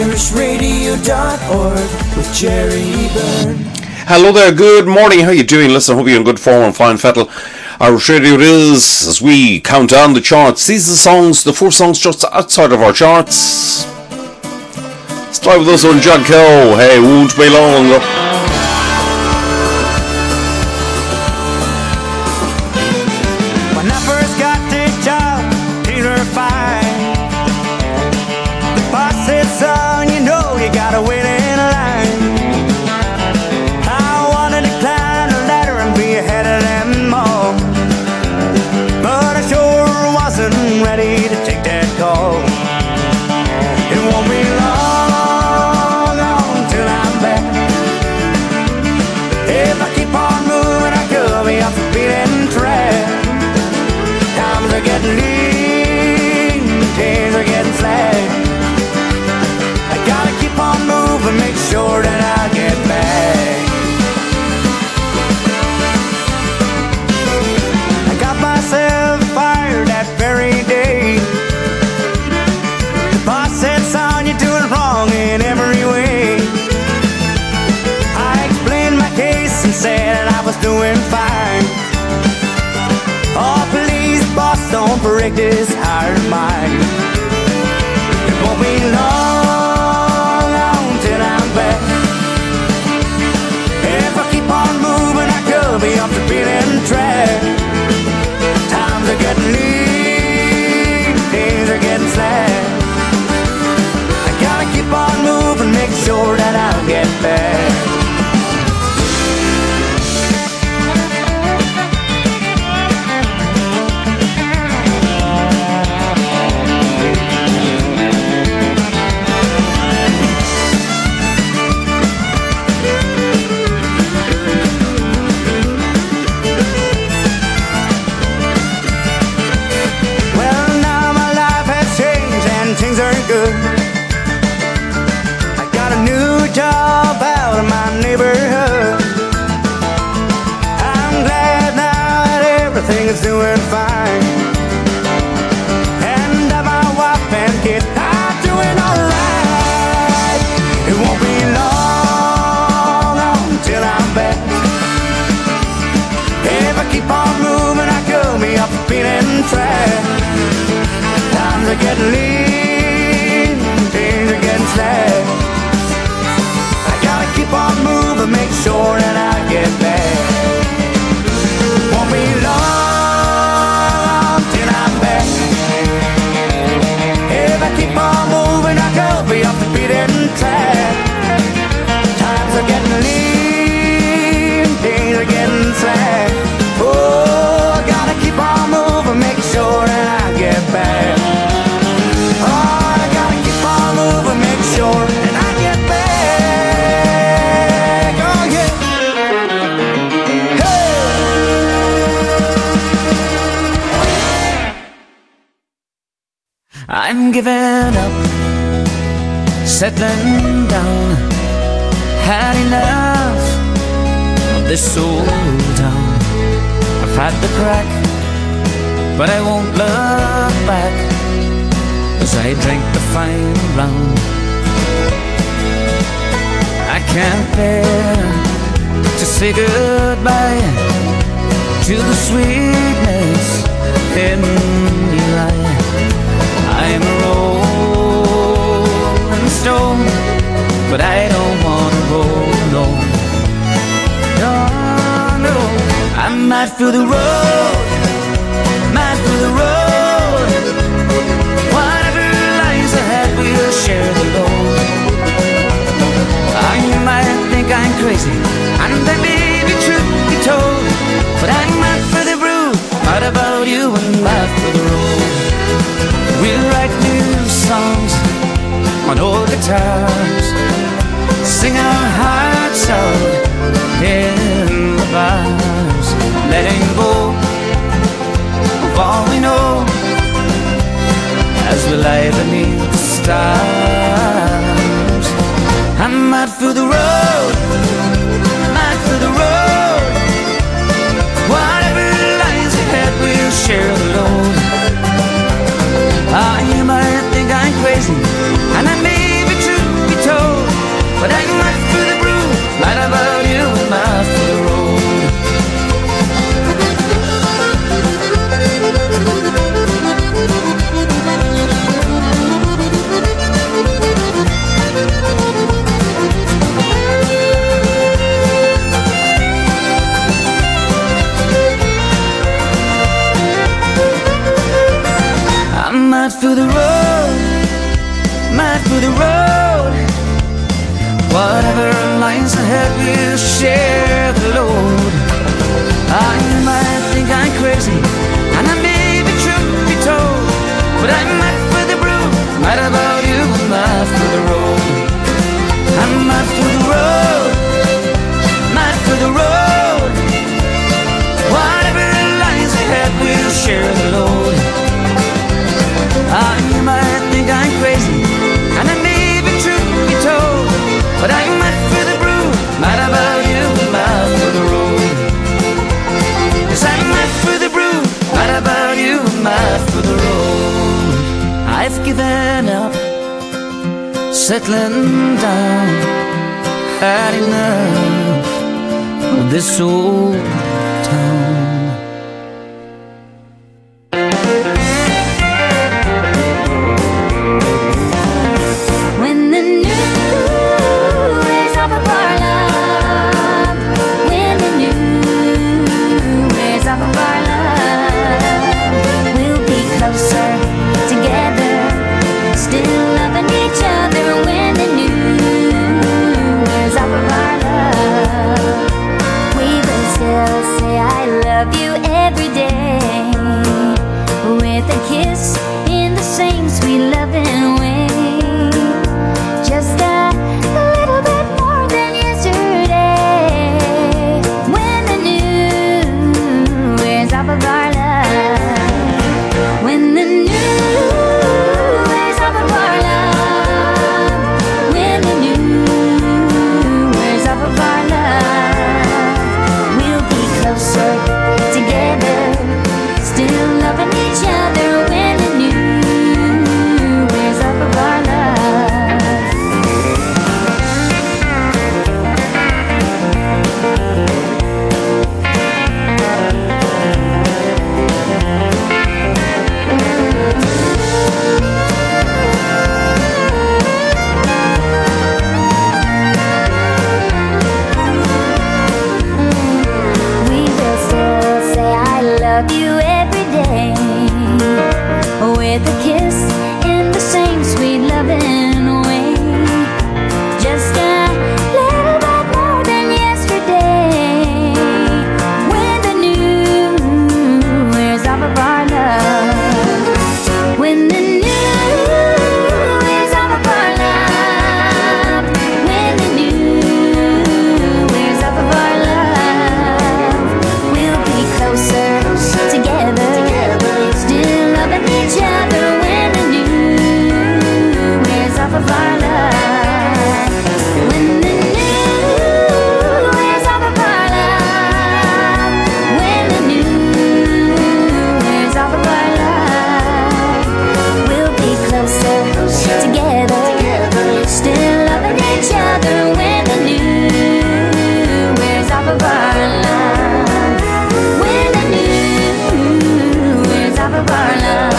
irishradio.org with Jerry Byrne. Hello there, good morning, how you doing? Listen, I hope you're in good form and fine fettle. Irish Radio it is, as we count down the charts. These are the songs, the 4 songs just outside of our charts. Start with this one, John Coe, Hey, Won't Be Long. Sure that I'll get back. I got myself fired that very day. The boss said, son, you're doing wrong in every way. I explained my case and said I was doing fine. Oh, please, boss, don't break this heart of mine. It won't be long be off the beaten track. Times are getting lean, days are getting slack. I gotta keep on moving, make sure that I'll get back. I got a new job out of my neighborhood. I'm glad now that everything is doing fine. And that my wife and kid are doing alright. It won't be long until I'm back. If I keep on moving, I could be off the beaten track. Times are getting lean, days are getting slack. I gotta keep on moving, make sure that I get back. Won't be long till I'm back. If I keep on moving, I could be off the beaten track. Times are getting lean, days are getting slack. Oh, I gotta keep on moving, make sure that I get back. I'm giving up, settling down. Had enough of this old town. I've had the crack, but I won't look back as I drink the final round. I can't bear to say goodbye to the sweetness in your eye. I'm a rolling stone, but I don't want to roll alone. No, no, I'm mad for the road, mad for the road. Whatever lies ahead, we'll share the load. You might think I'm crazy, and that may be truth be told, but I'm mad for the road, mad about you and mad for the road. We'll write new songs on old guitars, sing our hearts out in the bars, letting go mad for the road, mad for the road. Whatever lies ahead, we'll share the load. I might think I'm crazy, and I may be truth be told, but I'm mad for the road, mad about you, mad for the road. I'm mad for the road, mad for the road. Whatever lies ahead, we'll share the load. I might think I'm crazy, and I may be truth be told, but I'm mad for the road, mad about you, mad for the road. Yes, I'm mad for the road, mad about you, mad for the road. I've given up settling down, had enough of this old town. When the new is off of our love, when the new is off of our love, we'll be closer together, still loving each other. When the new is off of our love, we will still say I love you every day, with a kiss in the same sweet loving way. Just a little bit more than yesterday. When the new is off of our love, when the new is off of our love, when the new is off of our love, we'll be closer together, still loving each other. When the new is off of our love. We will still say I love you every day, with a kiss in the same sweet loving way. Just a little bit more than yesterday. When the new is off of our love, when the new is off of our love, when the new is off of our love, we'll be closer together, still loving each other. When the new is off of our love, when the new is off of our love, when the new is off of our love, we'll be closer together, still loving each other. When the new is off of our love, when the new is off of our love.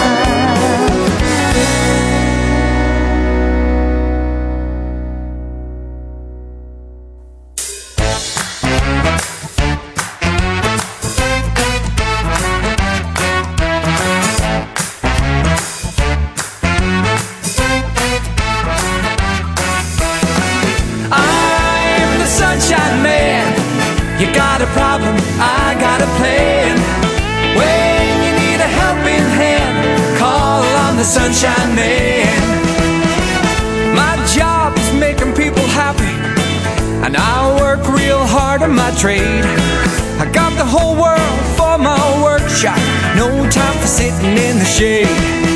I'm the sunshine man. You got a problem, I got a plan. When you need a helping hand, call on the sunshine man. My job is making people happy, and I work real hard on my trade. I got the whole world for my workshop, no time for sitting in the shade.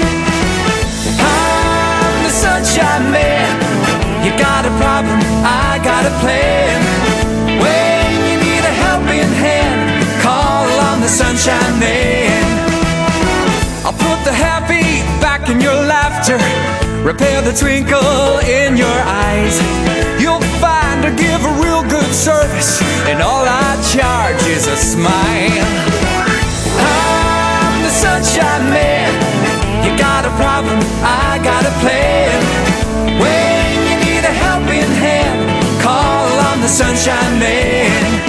I'm the sunshine man. You got a problem, I got a plan. When you need a helping hand, call on the sunshine man. I'll put the happy back in your laughter, repair the twinkle in your eyes. You'll find I give a real good service, and all I charge is a smile. I'm the sunshine man. You got a problem, I got a plan. When you need a helping hand, call on the sunshine man.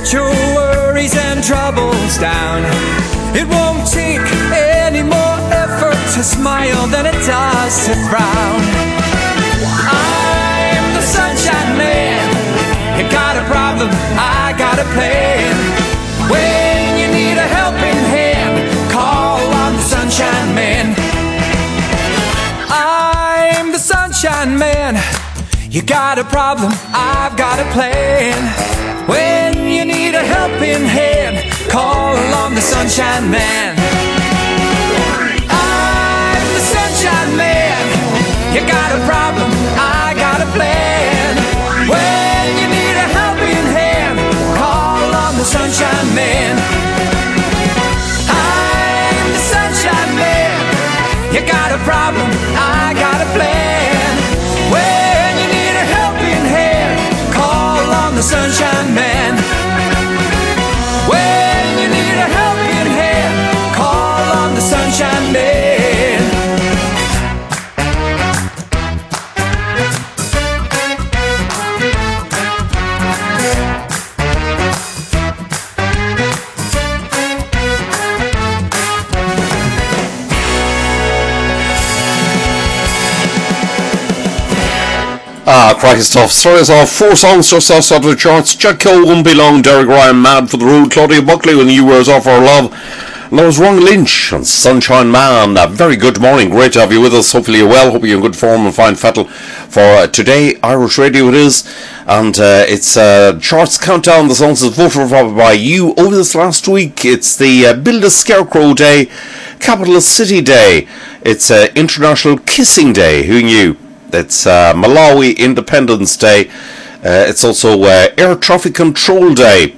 put your worries and troubles down. It won't take any more effort to smile than it does to frown. I'm the sunshine man. You got a problem, I got a plan. When you need a helping hand, call on the sunshine man. I'm the sunshine man. You got a problem, I've got a plan. When you need a helping hand, call on the sunshine man. I'm the sunshine man. You got a problem, I got a plan. When you need a helping hand, call on the sunshine man. I'm the sunshine man. You got a problem, I got a plan. When you need a helping hand, call on the sunshine man. When you need a helping hand, call on the sunshine man. Cracking stuff. Sorry, it's off. 4 songs just outside of the charts. Jack Cole, Won't Be Long, Derek Ryan, Mad for the Road, Claudia Buckley, When the New Year's Off Our Love, and that was Ron Lynch and Sunshine Man. Very good morning. Great to have you with us. Hopefully you're well. Hope you're in good form and fine fettle for today. Irish Radio it is. And it's charts countdown. The songs is voted for by you over this last week. It's the Build a Scarecrow Day, Capital City Day. It's International Kissing Day. Who knew? It's Malawi Independence Day. It's also Air Traffic Control Day.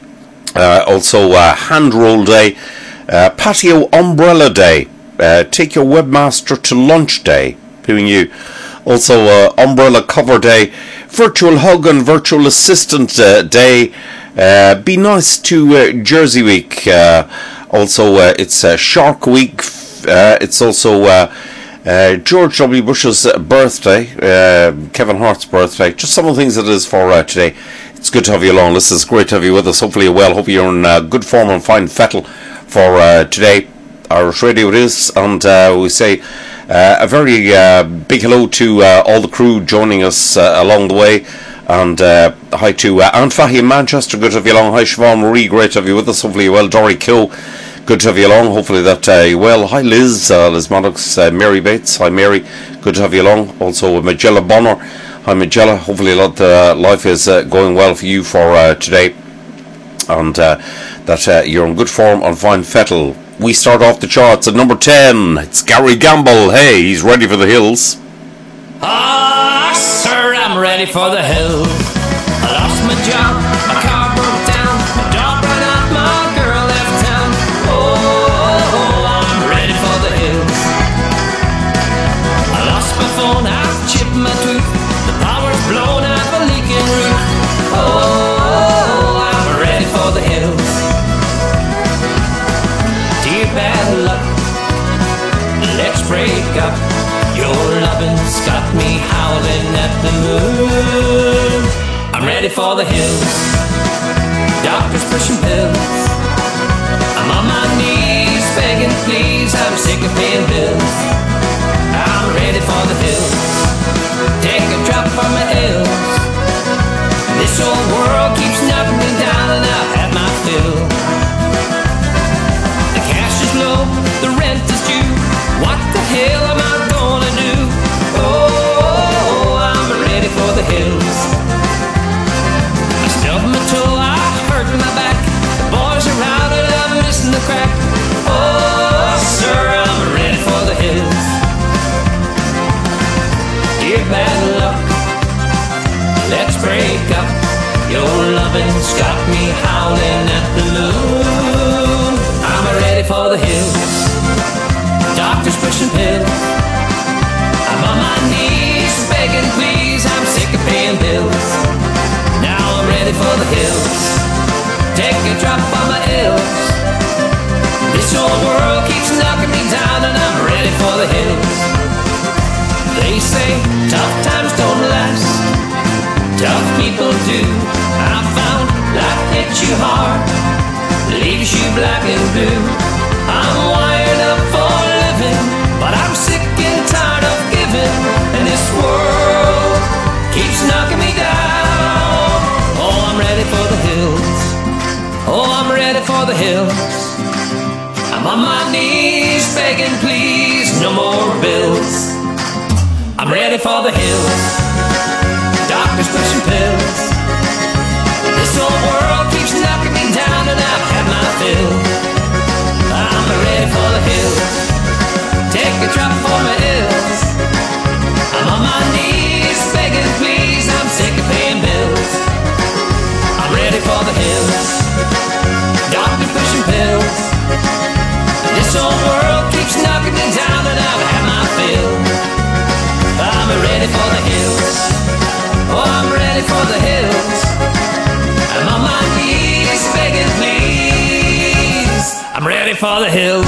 Also Hand Roll Day. Patio Umbrella Day. Take Your Webmaster to Lunch Day. Who knew? Also Umbrella Cover Day. Virtual Hug and Virtual Assistant Day. Be Nice to Jersey Week. Also it's Shark Week. It's also George W. Bush's birthday, Kevin Hart's birthday, just some of the things it is for today. It's good to have you along. Listen, it's great to have you with us. Hopefully you're well. Hope you're in good form and fine fettle for today. Irish Radio it is, and we say a very big hello to all the crew joining us along the way. And hi to Aunt Fahy in Manchester, good to have you along. Hi Siobhan Marie, great to have you with us. Hopefully you're well. Dory Keogh, good to have you along. Hopefully that you're well. Hi Liz, Liz Maddox, Mary Bates. Hi Mary, good to have you along. Also Magella Bonner. Hi Magella. Hopefully life is going well for you for today, and that you're in good form on fine fettle. We start off the charts at number 10. It's Gary Gamble. Hey, he's ready for the hills. Ah, sir, I'm ready for the hills. I lost my job, my car broke down, my dog ran out, my girl left town. Oh, I'm ready for the hills. I lost my phone, I chipped my tooth, the power's blown out the leaking roof. Oh, I'm ready for the hills. Dear bad luck, let's break up. Your loving's got me howling at the moon. I'm ready for the hills. Doctors pushing pills. I'm on my knees begging please. I'm sick of paying bills. I'm ready for the hills. Take a drop from my hills. This old world keeps knocking me down and I've had my fill. The cash is low, the rent is due. What the hell am I gonna do? Oh, I'm ready for the hills. I stubbed my toe, I hurt my back. The boys are out and I'm missing the crack. Oh, sir, I'm ready for the hills. Dear bad luck, let's break up. Your loving's got me howling at the moon. I'm ready for the hills. Doctors pushing pills. I'm on my knees begging please. I'm sick of paying bills. Now I'm ready for the hills. Take a drop on my ills. This old world keeps knocking me down and I'm ready for the hills. They say tough times don't last, tough people do. I found life hits hurts you hard, leaves you black and blue. I'm wired up for living, but I'm sick and tired of giving, and this world keeps knocking me down. Oh, I'm ready for the hills. Oh, I'm ready for the hills. I'm on my knees begging, please, no more bills. I'm ready for the hills. Doctors pushing pills. This whole world keeps knocking me down, and I've had my fill. I'm ready for the hills. Take a drop for my ills. I'm on my knees begging, please, I'm sick of paying bills. I'm ready for the hills. Doctor pushing pills. This whole world keeps knocking me down, and I've had my fill. I'm ready for the hills. Oh, I'm ready for the hills. I'm on my knees begging, please. I'm ready for the hills.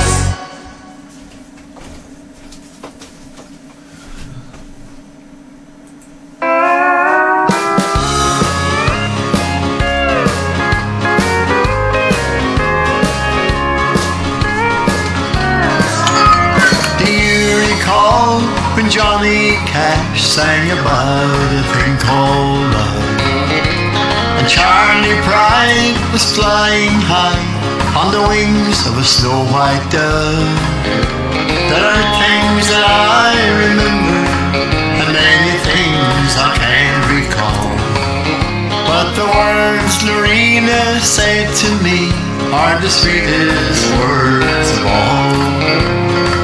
When Johnny Cash sang about a thing called love, and Charlie Pride was flying high on the wings of a snow-white dove. There are things that I remember, and many things I can't recall, but the words Lorena said to me are the sweetest words of all.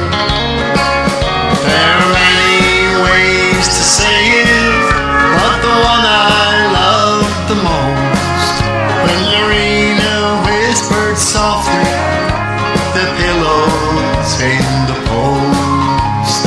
There are many ways to say it, but the one I love the most, when Lorena whispered softly, the pillows in the post.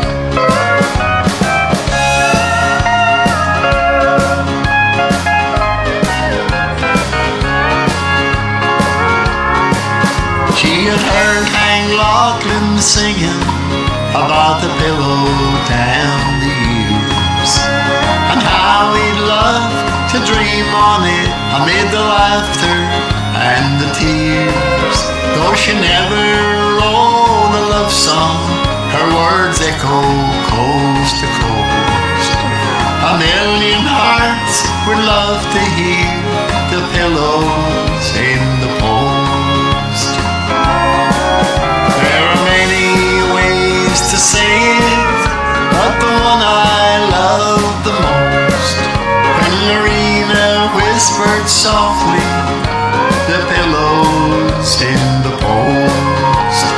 She had heard Hank Lachlan singing about the pillow down the years, and how he'd love to dream on it amid the laughter and the tears. Though she never wrote a love song, her words echo coast to coast. A million hearts would love to hear the pillows in the post. There are many to say it, but the one I love the most, when Lorena whispered softly, the pillows in the post.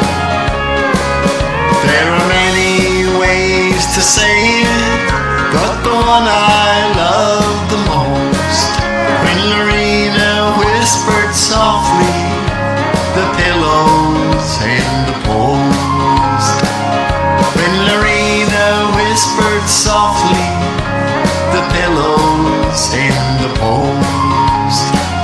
There are many ways to say it, but the one I love the most, when Lorena whispered softly, the pillows in the post. When Lorena whispered softly, the pillows in the post.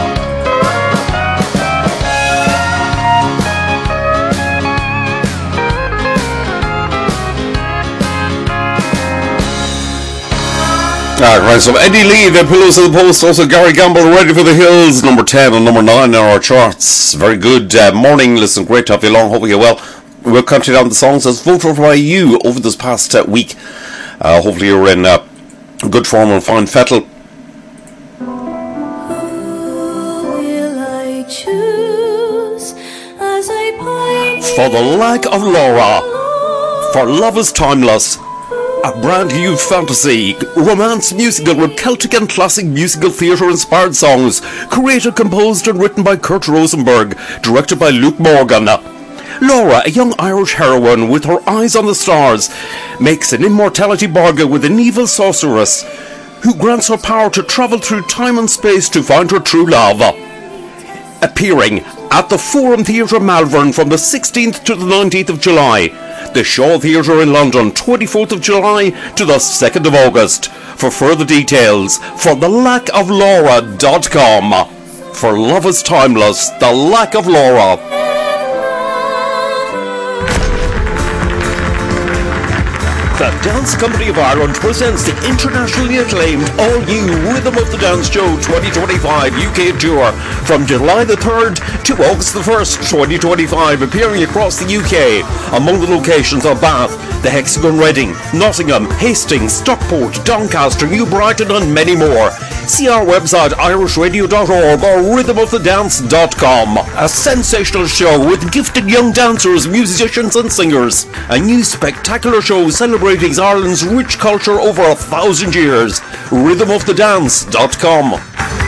Alright, so Eddie Lee, the pillows in the post. Also Gary Gamble, Ready for the Hills, number 10 and number 9 in our charts. Very good morning, listen, great to have you along, hope you're well. We'll continue down the songs as voted by you over this past week. Hopefully you're in good form and fine fettle. For the Lack of Laura, for Love is Timeless, a brand new fantasy romance musical with Celtic and classic musical theatre inspired songs, created, composed and written by Kurt Rosenberg, directed by Luke Morgan. Laura, a young Irish heroine with her eyes on the stars, makes an immortality bargain with an evil sorceress who grants her power to travel through time and space to find her true love. Appearing at the Forum Theatre Malvern from the 16th to the 19th of July, the Shaw Theatre in London 24th of July to the 2nd of August. For further details, for thelackoflaura.com. For Love is Timeless, The Lack of Laura. The Dance Company of Ireland presents the internationally acclaimed all-new Rhythm of the Dance Show 2025 UK Tour from July the 3rd to August the 1st, 2025, appearing across the UK. Among the locations are Bath, the Hexagon Reading, Nottingham, Hastings, Stockport, Doncaster, New Brighton and many more. See our website irishradio.org or rhythmofthedance.com. A sensational show with gifted young dancers, musicians and singers. A new spectacular show celebrating Ireland's rich culture over 1,000 years. Rhythmofthedance.com.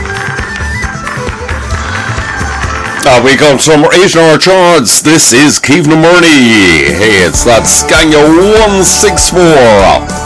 We got some 8 in our charts. This is Keith Murney. Hey, it's that Scania 164.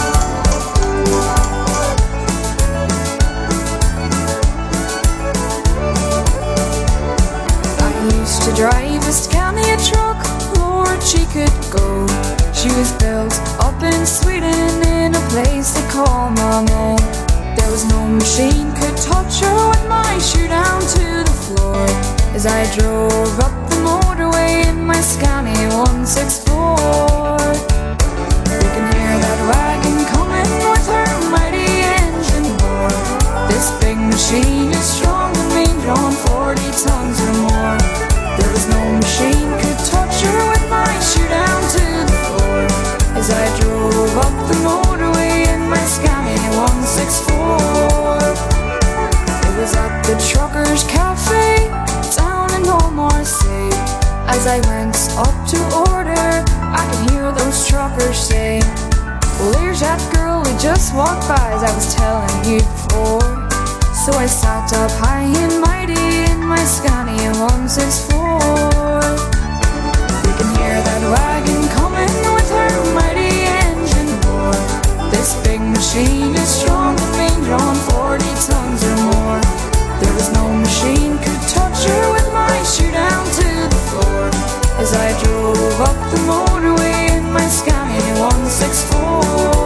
Drive a Scania truck, Lord, she could go. She was built up in Sweden in a place they call Malmö. There was no machine could touch her with my shoe down to the floor. As I drove up the motorway in my Scania 164. You can hear that wagon coming with her mighty engine roar. This big machine is strong and mean, drawn 40 tons or more. There was no machine could touch her with my shoe down to the floor. As I drove up the motorway in my Scania 164. It was at the Truckers Cafe down in Marseille. As I went up to order, I could hear those truckers say, well, there's that girl we just walked by, as I was telling you before. So I sat up high and mighty in my Scania 164. You can hear that wagon coming with her mighty engine roar. This big machine is strong and being drawn 40 tons or more. There was no machine could touch her with my shoe down to the floor. As I drove up the motorway in my Scania 164.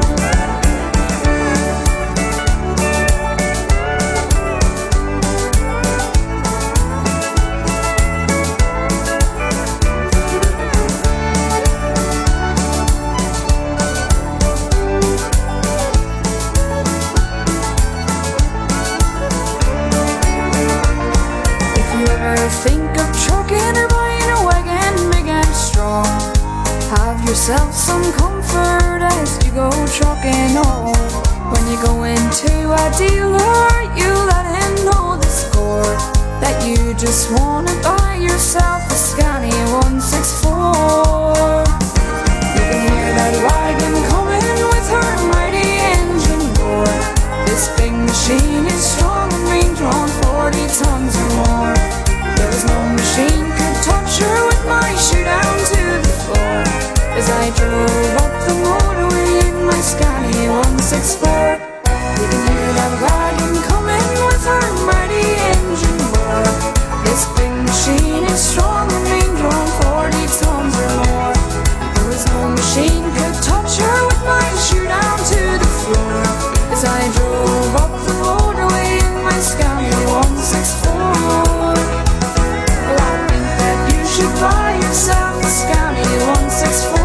Think of trucking or buying a wagon big and strong. Have yourself some comfort as you go trucking home. When you go into a dealer, you let him know the score, that you just wanna buy yourself a Scania 164. You can hear that wagon coming with her mighty engine roar. This big machine is strong and being drawn 40 tons or more. There was no machine could touch her with my shoe down to the floor. As I drove up the motorway in my Scania 164. You can hear that wagon coming with her mighty engine roar. This big machine is strong and being drawn 40 tons or more. There was no machine could touch her with my shoe down to the floor. As I drove up the motorway in my Scania 164. Buy yourself a Scania 164.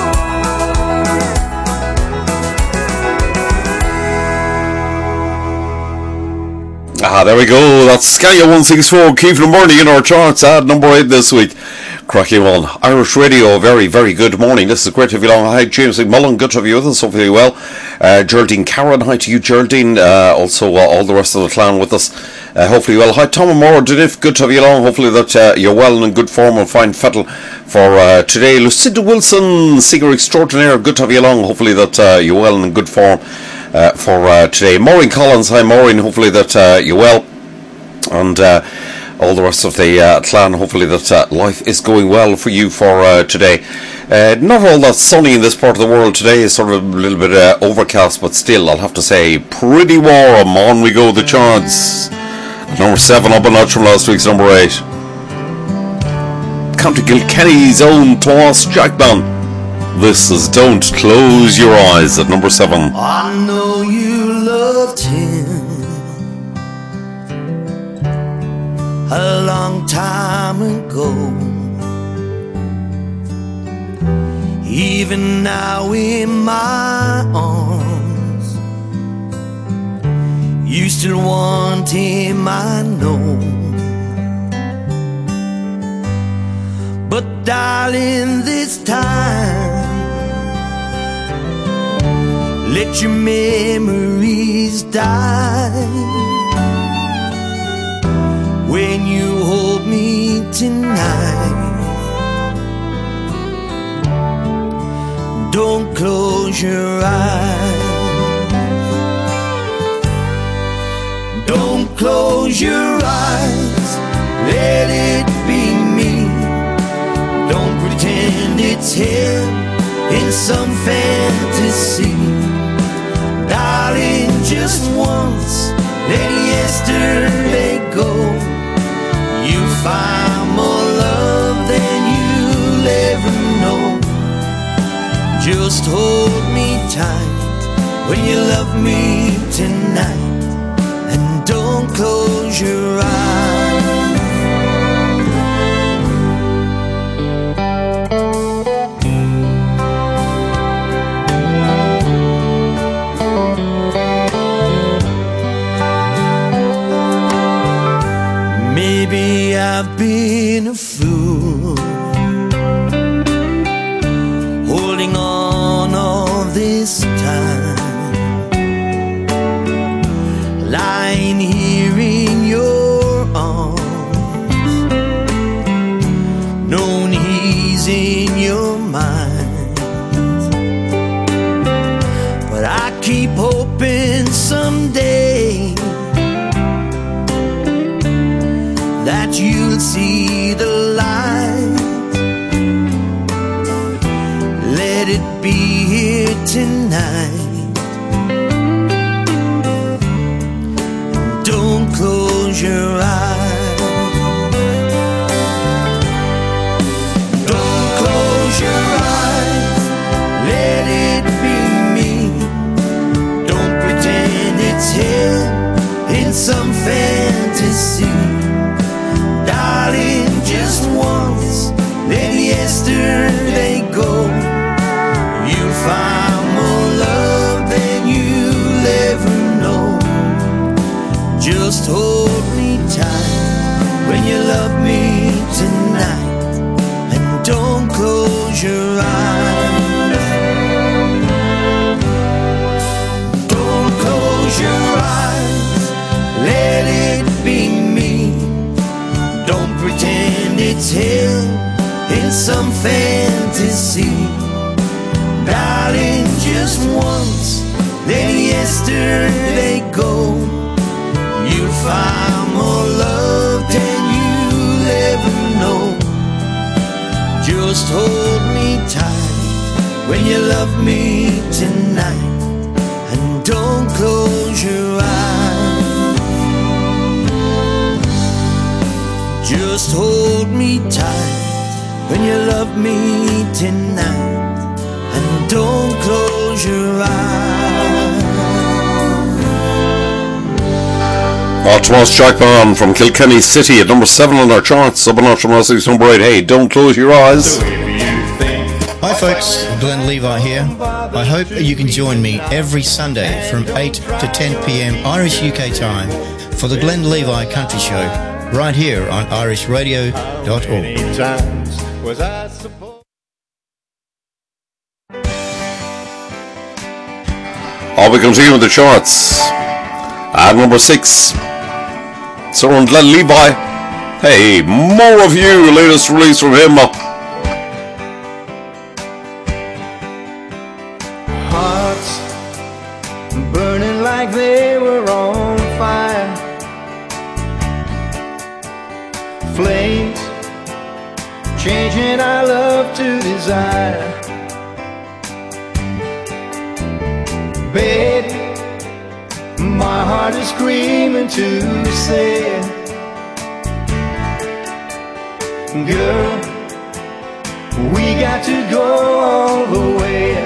There we go. That's Scania 164. Keith Murney in our charts at number 8 this week. Cracking on. Irish Radio, very, very good morning. This is great to have you along. Hi, James McMullen. Good to have you with us. Hopefully well. Geraldine Caron. Hi to you, Geraldine. Also, all the rest of the clan with us. Hopefully well. Hi, Tom Moore. Good to have you along. Hopefully that you're well and in good form and fine fettle for today. Lucinda Wilson, singer extraordinaire. Good to have you along. Hopefully that you're well and in good form for today. Maureen Collins. Hi, Maureen. Hopefully that you're well. And all the rest of the clan, hopefully that life is going well for you for today. Not all that sunny in this part of the world today. It's sort of a little bit overcast, but still, I'll have to say, pretty warm. On we go, the charts. Number 7 up a notch from last week's number 8. County Kilkenny's own Tomas Jackman. This is Don't Close Your Eyes at number 7. I know you loved him a long time ago. even now in my arms. You still want him, I know. But darling, this time, let your memories die. When you hold me tonight, don't close your eyes. Don't close your eyes, let it be me. Don't pretend it's him in some fantasy. Darling, just once, let yesterday go. You find more love than you'll ever know. Just hold me tight when you love me tonight, and don't close your eyes. Maybe I've been a fool, holding on all this time, lying here in your arms, knowing he's in your mind. But I keep hoping someday that you'll see the light. Let it be here tonight. Don't close your eyes. Don't close your eyes, let it be me. Don't pretend it's him in some fantasy. Darling, just once, let yesterday go. You find more love than you'll ever know. Just hold me tight when you love me tonight, and don't close your eyes. Don't close your eyes, let it be me. Don't pretend it's him in some fantasy. Darling, just once, let yesterday go. You'll find more love than you'll ever know. Just hold me tight when you love me tonight, and don't close your eyes. Just hold me tight when you love me tonight, and don't close your eyes. Oh, Tomas Jackman from Kilkenny City at number 7 on our charts. Up and up from us, number 8. Hey, don't close your eyes. Hi folks, Glenn Levi here. I hope you can join me every Sunday from 8 to 10 p.m. Irish UK time for the Glenn Levi Country Show, right here on irishradio.org. We continue with the charts. At number 6, Sir Glenn Levi. Hey, more of you, latest release from him. Hearts burning like they were on fire, flames changing our love to desire. Baby, my heart is screaming to say, girl, we got to go all the way.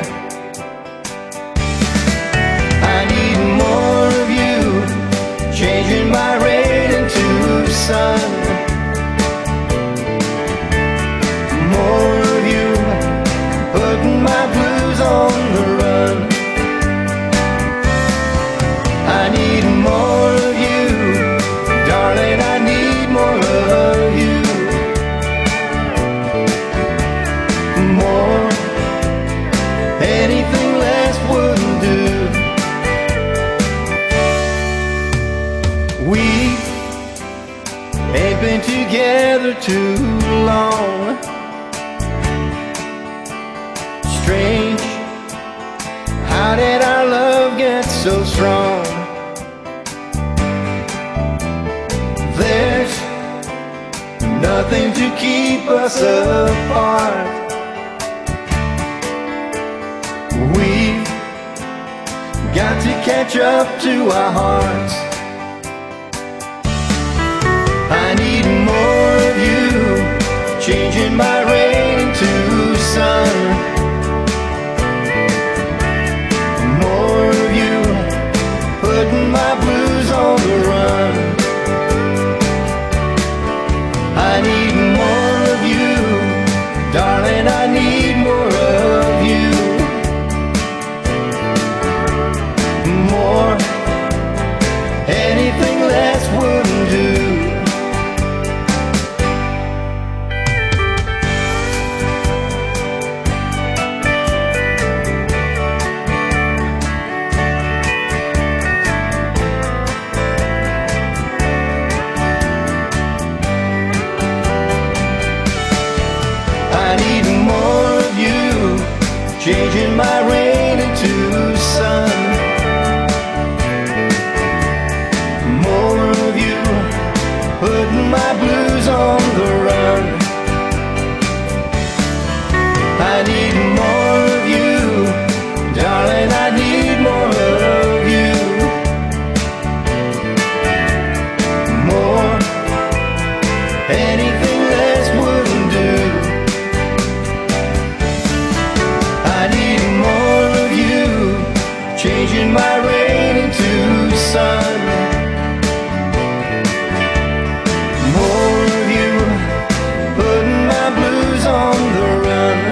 I need more of you, changing my rain into sun. More of you, putting my too long. Strange, how did our love get so strong? There's nothing to keep us apart. We've got to catch up to our hearts. I need more of you, changing my rain to sun. More of you, putting my blues on the run. I need more of you, darling, I need more of you. More, anything less wouldn't do. I need more of you, changing my rain into sun. More of you, putting my blues on the run. I need more of you, darling, I need more of you. More, anything less wouldn't do. I need more of you, changing my rain into sun. More of you, putting my blues on the run.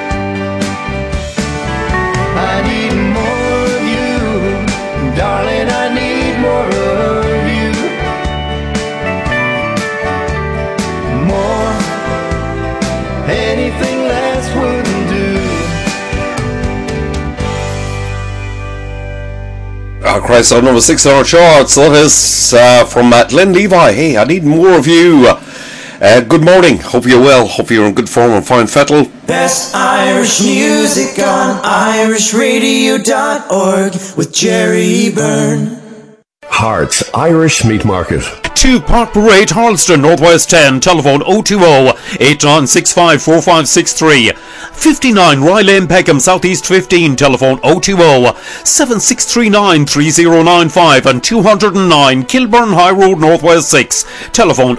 I need more of you, darling, I need more of you. More, anything less wouldn't do. Christ, on number 6 on our charts. That is from Glenn Levi. Hey, I need more of you. Good morning. Hope you're well. Hope you're in good form and fine fettle. Best Irish music on irishradio.org with Jerry Byrne. Hearts Irish Meat Market. 2 Park Parade, Harleston, Northwest 10, telephone 020-8965-4563. 59 Rye Lane, Peckham, Southeast 15, telephone 020-7639-3095 and 209 Kilburn High Road, Northwest 6, telephone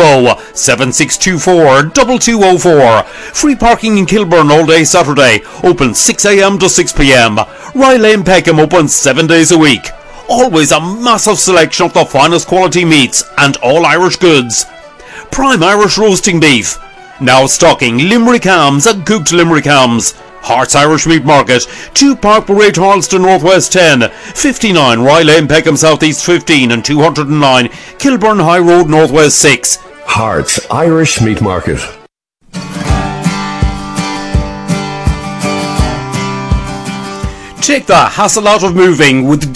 020-7624-2204. Free parking in Kilburn all day Saturday, open 6 a.m. to 6 p.m. Rye Lane, Peckham, open 7 days a week. Always a massive selection of the finest quality meats and all Irish goods. Prime Irish roasting beef. Now stocking Limerick hams and cooked Limerick hams. Hearts Irish Meat Market, 2 Park Parade, Harleston, Northwest 10, 59 Rye Lane, Peckham, Southeast 15 and 209 Kilburn High Road, Northwest 6. Hearts Irish Meat Market. Take the hassle out of moving with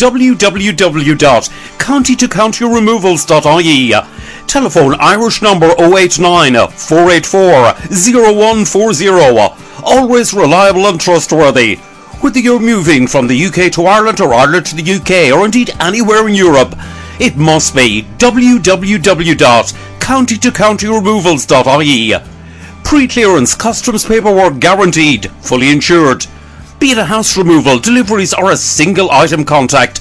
www.countytocountyremovals.ie. Telephone Irish number 089 484 0140. Always reliable and trustworthy. Whether you're moving from the UK to Ireland or Ireland to the UK or indeed anywhere in Europe, it must be www.countytocountyremovals.ie. Pre-clearance customs paperwork guaranteed, fully insured. Be it a house removal, deliveries or a single item, contact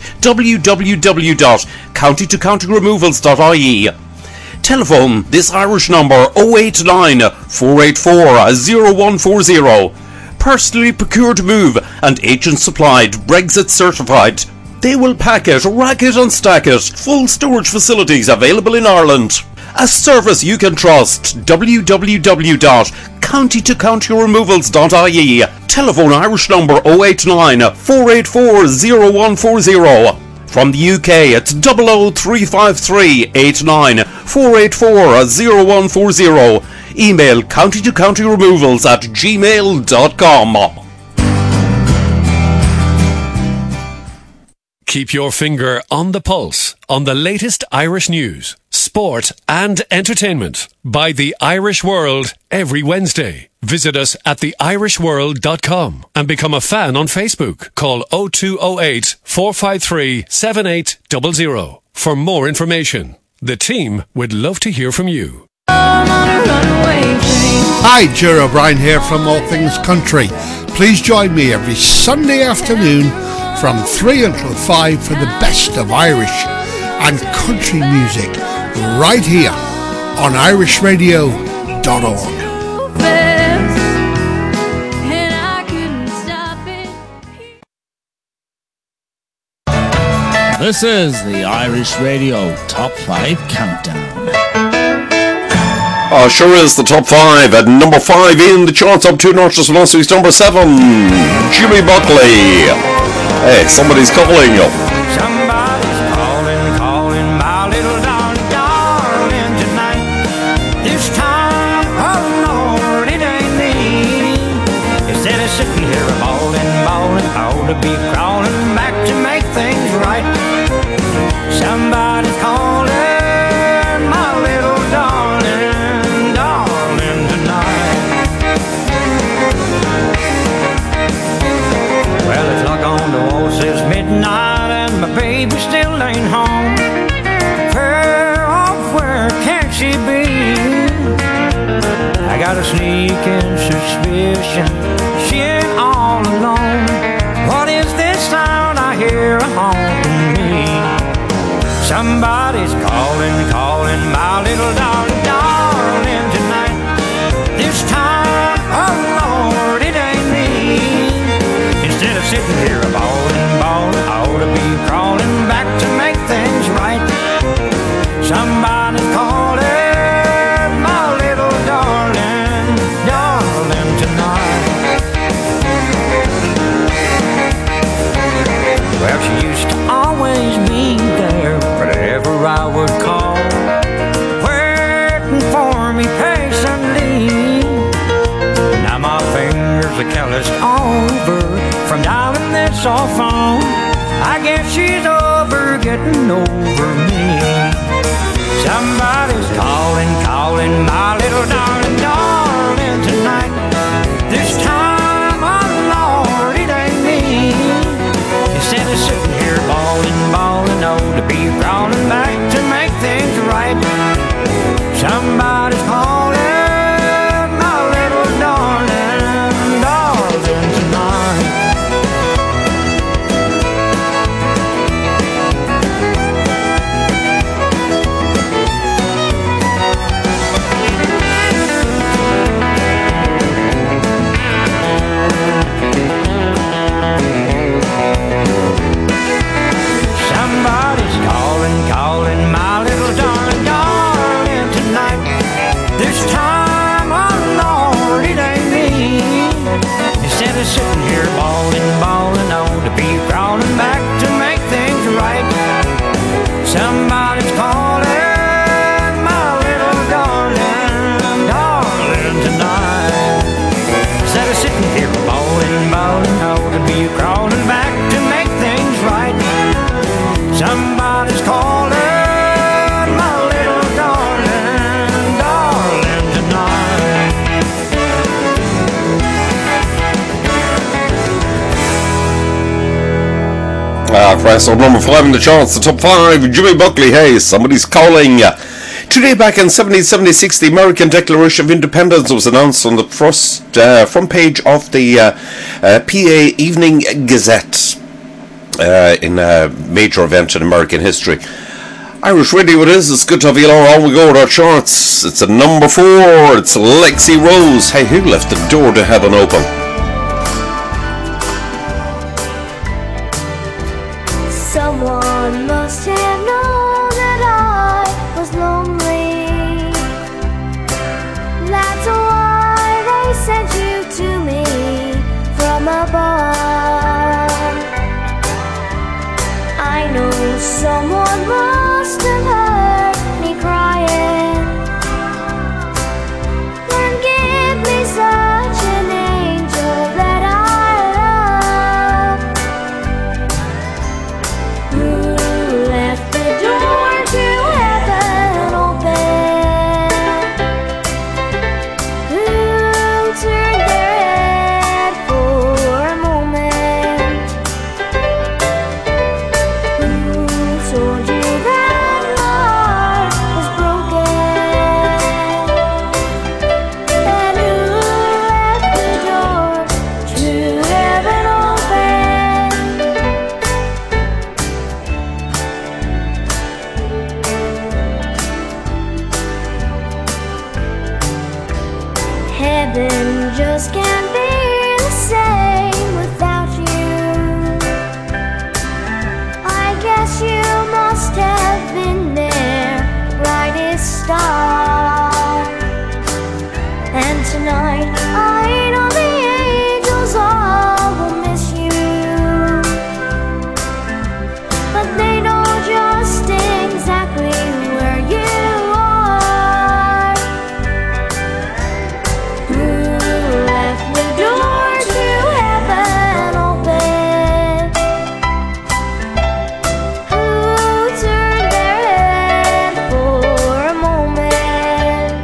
www.countytocountyremovals.ie. Telephone this Irish number 089 484 0140. Personally procured move and agent supplied, Brexit certified. They will pack it, rack it and stack it. Full storage facilities available in Ireland. A service you can trust. www.countytocountyremovals.ie. Telephone Irish number 089 484 0140. From the UK, it's 00353 89 484 0140. Email countytocountyremovals@gmail.com. Keep your finger on the pulse on the latest Irish news, sport and entertainment by The Irish World every Wednesday. Visit us at theirishworld.com and become a fan on Facebook. Call 0208 453 7800 for more information. The team would love to hear from you. Hi, Ger O'Brien here from All Things Country. Please join me every Sunday afternoon from 3 until 5 for the best of Irish and country music right here on irishradio.org. This is the Irish Radio Top 5 Countdown. Oh, sure is the top 5. At number 5 in the charts, up 2 notches from last week's number 7, Jimmy Buckley. Hey, somebody's calling you. Somebody's calling my little darling tonight. This time, oh Lord, it ain't me. Instead of sitting here bawling, I ought to be crawling back to make things right. Somebody's calling my little darling tonight. Well, the clock on the wall says midnight and my baby still ain't home. Where can she be? I got a sneaking suspicion she ain't all alone. What is this sound I hear haunting me? Somebody's calling my little darling tonight. This time, oh Lord, it ain't me. Instead of sitting here bawling, I ought to be crawling back to make things right. Somebody's calling my little darling tonight. Well, she used to always be there whenever I would call, waiting for me patiently. Now my fingers are calloused over from dialing this old phone. I guess she's over getting over me. Somebody's calling my little darling tonight. This time, oh Lord, it ain't me. Instead of sitting here bawling, oh, to be crawling back to make things right. Somebody's calling my little darling tonight. Somebody's calling my little darling tonight. This time, oh Lord, it ain't me. Instead of sitting here bawling, oh, to be crawling back to make things right. Somebody's calling my little darling tonight. Instead of sitting here bawling, oh, to be crawling back to make things right. Somebody's calling my little darling tonight. Press on number 5 in the charts, the top 5, Jimmy Buckley. Hey, somebody's calling you. Today, back in 1776, the American Declaration of Independence was announced on the front page of the PA Evening Gazette. In a major event in American history. Irish Radio it is. It's good to have you along. On we go with our charts. It's at number 4. It's Lexi Rose. Hey, who left the door to heaven open? Someone must have known that I was lonely. That's why they sent you to me from above. I know someone must have heard me crying and give me such an angel that I love. Who left the door to heaven heaven just can't be the same without you. I guess you must have been there, brightest star. And tonight I know the angels all will miss you, but they know just exactly where you are. Who left the door to heaven open? Who turned their head for a moment?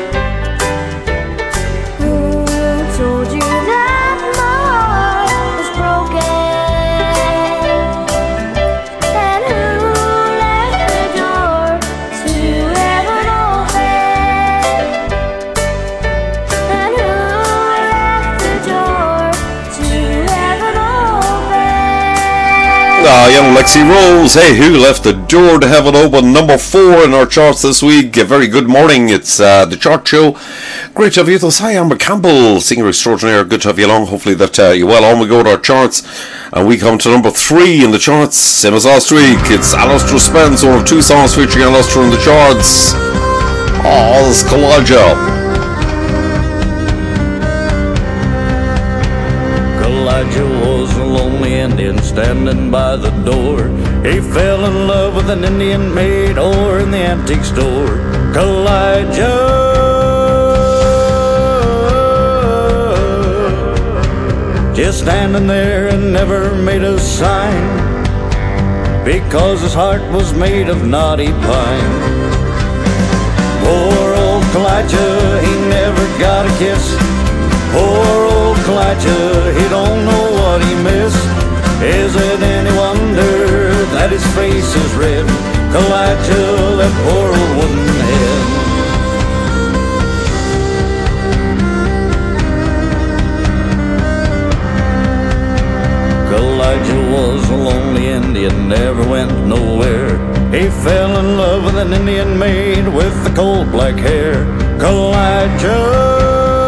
Who told you that my heart was broken? And who left the door to heaven open? And who left the door to heaven open? Young Lexi Rose. Hey, who left the door to heaven open? Number 4 in our charts this week. A very good morning. It's the Chart Show. Great to have you with us. Hi, Amber Campbell, singer extraordinaire. Good to have you along. Hopefully that you're well. On we go to our charts, and we come to number 3 in the charts. Same as last week. It's Alistair Spence, one of 2 songs featuring Alistair in the charts. Oh, this is Kalijah. Elijah was a lonely Indian standing by the door. He fell in love with an Indian maid over in the antique store. Elijah, just standing there and never made a sign, because his heart was made of knotty pine. Poor old Elijah, he never got a kiss. Poor old Elijah, he don't know what he missed. Is it any wonder that his face is red? Elijah, that poor old wooden head. Elijah was a lonely Indian, never went nowhere. He fell in love with an Indian maid with the coal black hair. Elijah,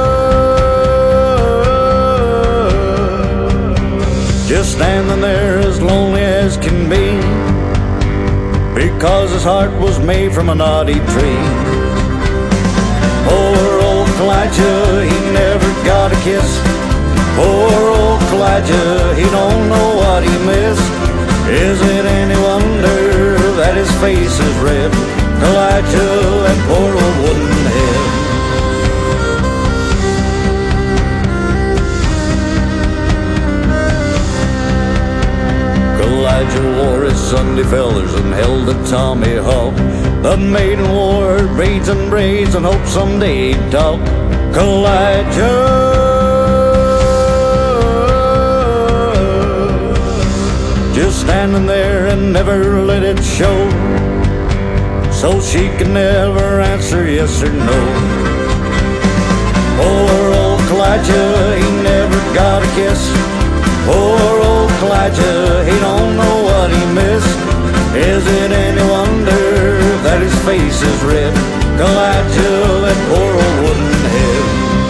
just standing there as lonely as can be, because his heart was made from a knotty tree. Poor old Elijah, he never got a kiss. Poor old Elijah, he don't know what he missed. Is it any wonder that his face is red? Elijah, that poor old wooden head. Elijah wore his Sunday feathers and held a tomahawk. The maiden wore her beads and braids and hoped someday he'd talk. Elijah, just standing there and never let it show, so she could never answer yes or no. Poor old Elijah, he never got a kiss. Poor old Elijah, he don't know what he missed. Is it any wonder that his face is red? Elijah, that poor old wooden head.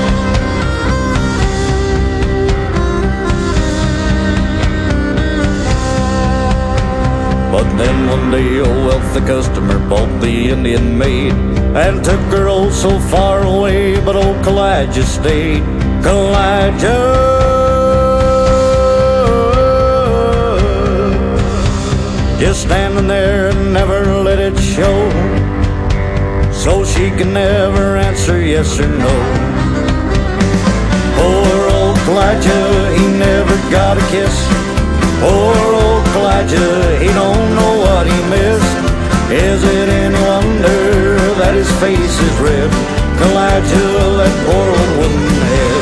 But then one day a wealthy customer bought the Indian maid and took her oh so far away, but old Elijah stayed. Elijah, just standing there and never let it show, so she can never answer yes or no. Poor old Elijah, he never got a kiss. Poor old Elijah, he don't know what he missed. Is it any wonder that his face is red? Elijah, that poor old wooden head.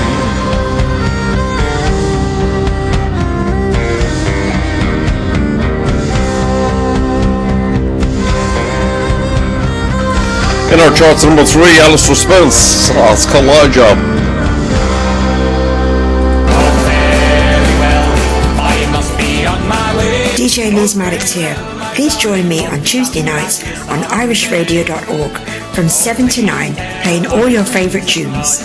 In our charts, number 3, Alistair Spence. That's Kalijah. DJ Liz Maddox here. Please join me on Tuesday nights on irishradio.org from 7 to 9, playing all your favourite tunes.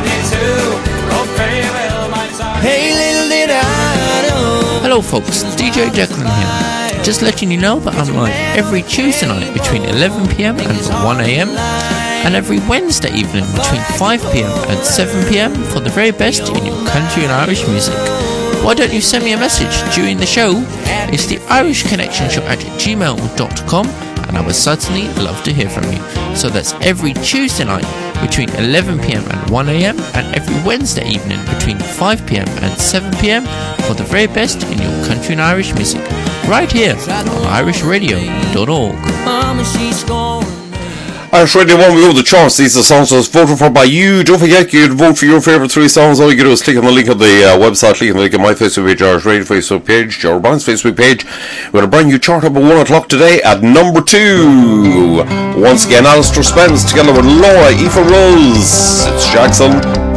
Hey, little did I know. Hello folks, DJ Declan here. Just letting you know that I'm live every Tuesday night between 11pm and 1am, and every Wednesday evening between 5pm and 7pm for the very best in your country and Irish music. Why don't you send me a message during the show? It's the Irish Connection Show at gmail.com, and I would certainly love to hear from you. So that's every Tuesday night between 11pm and 1am, and every Wednesday evening between 5pm and 7pm for the very best in your country and Irish music, right here on irishradio.org. Mama, she's gone. Irish Radio 1, we go to the charts. These are songs that was voted for by you. Don't forget, you can vote for your favourite 3 songs. All you can do is click on the link on the website, click on the link on my Facebook page, Irish Radio Facebook page, Joe Brown's Facebook page. We're going to bring you chart up at 1 o'clock today at number 2. Once again, Alistair Spence together with Laura Aoife Rose. It's Jackson.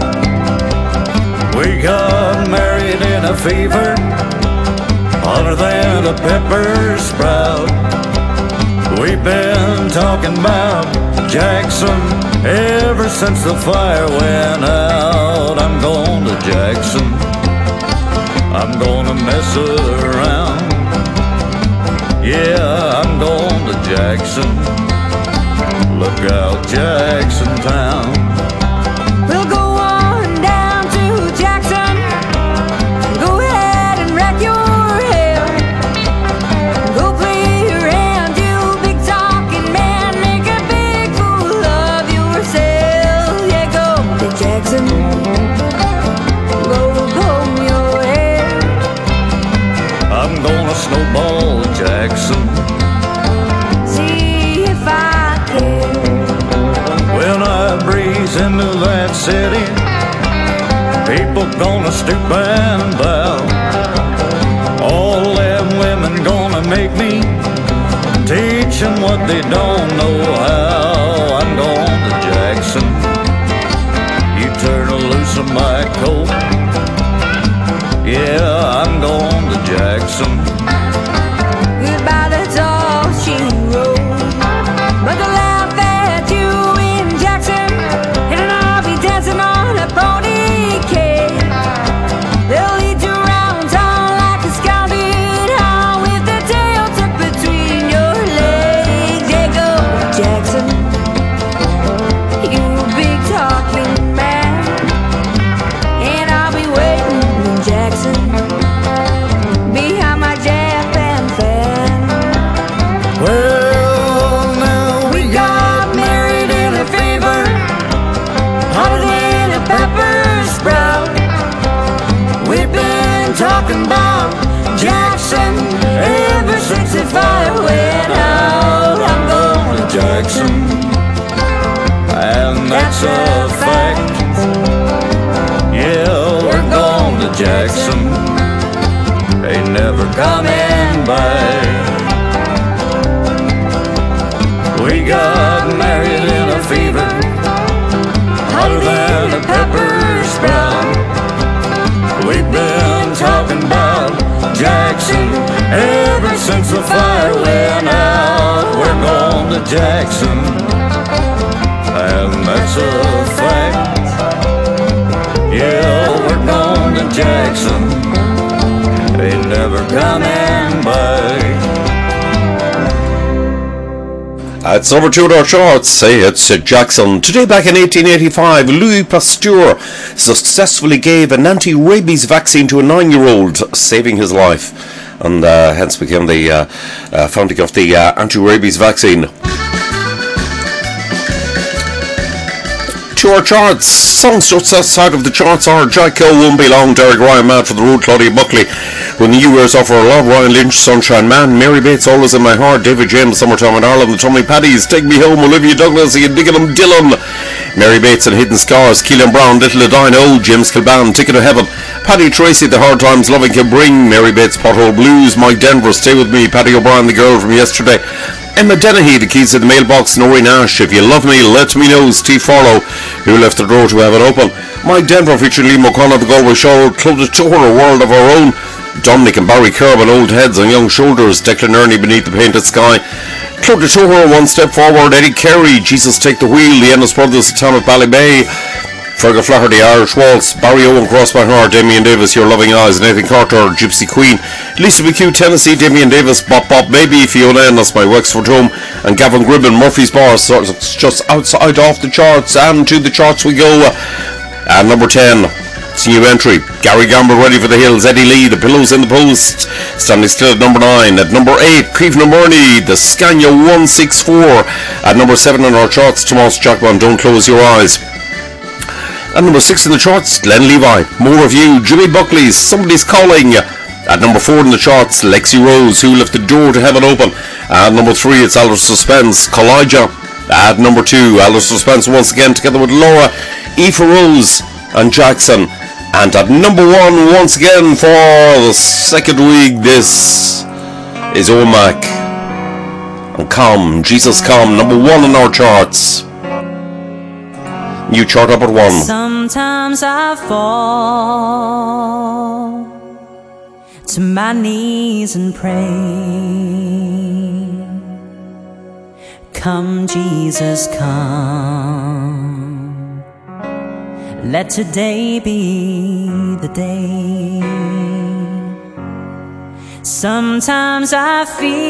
We got married in a fever, hotter than a pepper sprout. We've been talking about Jackson ever since the fire went out. I'm going to Jackson, I'm gonna mess around. Yeah, I'm going to Jackson, look out Jackson Town. We'll go on down to Jackson, go ahead and wreck your hair, go play around, you big talking man, make a big fool of yourself. Yeah, go to Jackson, go comb your hair. I'm gonna snowball Jackson, See if I care. when I breeze into that city, people gonna stoop and bow. All them women gonna make me teach them what they don't know how. I'm going to Jackson, you turn loose of my coat. Yeah, I'm going to Jackson. Goodbye, that's all she wrote. But they'll laugh at you in Jackson, and I'll be dancing on a pony cake. They'll lead you around town like a scalded hound with their tail tucked between your legs. Yeah, go Jackson, you big talking man, and I'll be waiting in Jackson behind my Japan fan. Well, now We got married in a fever, hotter than a pepper sprout. We've been talking about Jackson ever since the fire went out. I'm going to Jackson, and that's a fact. Yeah, we're going to Jackson, ain't never coming back. We got married in a fever, hotter than a pepper sprout. We've been talking about Jackson ever since the fire went out. We're going to Jackson, and that's a fact. Yeah, we're going to Jackson, ain't never coming back. It's number 2 in our charts. Hey, it's Jackson. Today, back in 1885, Louis Pasteur successfully gave an anti-rabies vaccine to a 9-year-old, saving his life, and hence became the founding of the anti-rabies vaccine. To our charts, songs just outside of the charts are Jacko, Won't Be Long, Derek Ryan, Mad for the Road, Claudia Buckley, When the New Year's Offer a Lot, Ryan Lynch, Sunshine Man, Mary Bates, Always in My Heart, David James, Summertime in Ireland, The Tommy Paddies, Take Me Home, Olivia Douglas, Ian Diggum, Dylan, Mary Bates and Hidden Scars, Keelan Brown, Little Adine, Old, James Kilban, Ticket to Heaven, Paddy Tracy, The Hard Times Loving Can Bring, Mary Bates, Pothole Blues, Mike Denver, Stay With Me, Paddy O'Brien, The Girl from Yesterday, Emma Dennehy, The Keys to the Mailbox, Noreen Nash, If You Love Me, Let Me Know, Steve Farlow, Who Left the Door to Have It Open, Mike Denver featuring Liam O'Connor, The Galway Show, Club the Tour, A World of Our Own, Dominic and Barry Kerb on Old Heads on Young Shoulders, Declan Ernie Beneath the Painted Sky, Claude de Toro, One Step Forward, Eddie Carey, Jesus Take the Wheel, the Ennis Brothers, the Town of Ballybay, Fergal Flaherty, Irish Waltz, Barry Owen, Cross My Heart, Damien Davis, Your Loving Eyes, Nathan Carter, Gypsy Queen, Lisa McHugh, Tennessee, Damien Davis, Bop Bop Baby, Fiona N, that's my Wexford home, and Gavin Gribben, Murphy's Bar, so it's just outside off the charts, and to the charts we go. At number 10, it's a new entry, Gary Gamble, Ready for the Hills, Eddie Lee, The Pillows in the Post, standing still at number 9. At number 8, Caoimhna Murney, The Scania 164. At number 7 on our charts, Tomas Jackman, Don't Close Your Eyes. At number 6 in the charts, Glenn Levi, More of You, Jimmy Buckley's Somebody's Calling. At number 4 in the charts, Lexi Rose, Who Left the Door to Heaven Open. At number 3, it's Alice Suspense, Collija. At number 2, Alice Suspense once again together with Laura, Aoife Rose and Jackson. And at number 1 once again for the second week, this is Omac and Come, Jesus Come, number 1 in our charts. New chart up at 1. Sometimes I fall to my knees and pray. Come, Jesus, come. Let today be the day. Sometimes I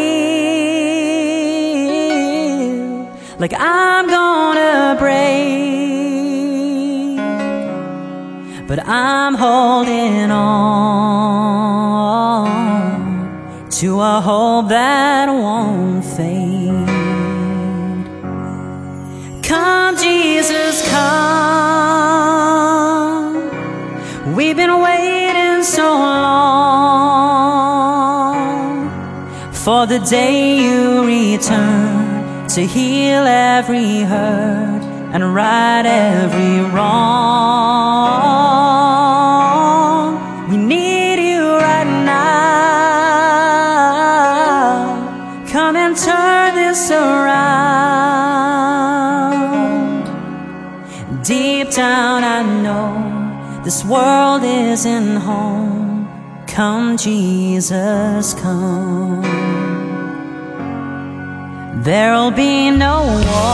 feel like I'm gonna break, but I'm holding on to a hope that won't fade. Come, Jesus, come. We've been waiting so long for the day you return to heal every hurt and right every wrong. We need you right now. Come and turn this around. Deep down I know this world isn't home. Come, Jesus, come. There'll be no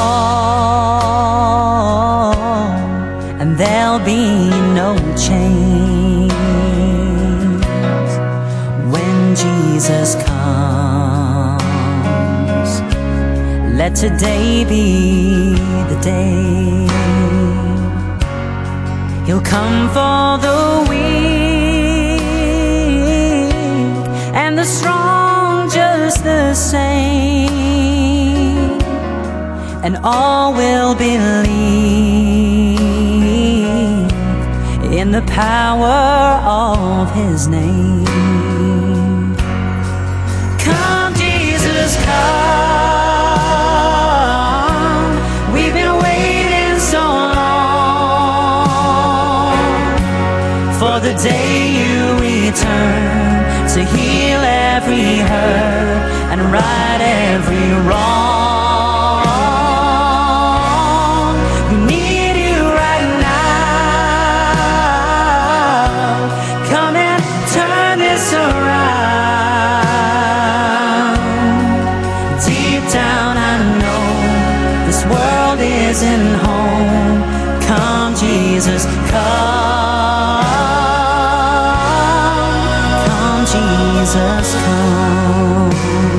war, and there'll be no chains when Jesus comes. Let today be the day. He'll come for the weak and the strong just the same, and all will believe in the power of His name. Come, Jesus, come. We've been waiting so long for the day you return to heal every hurt and right every wrong. We need you right now. Come and turn this around. Deep down I know this world isn't home. Come, Jesus, come. Come, Jesus, come.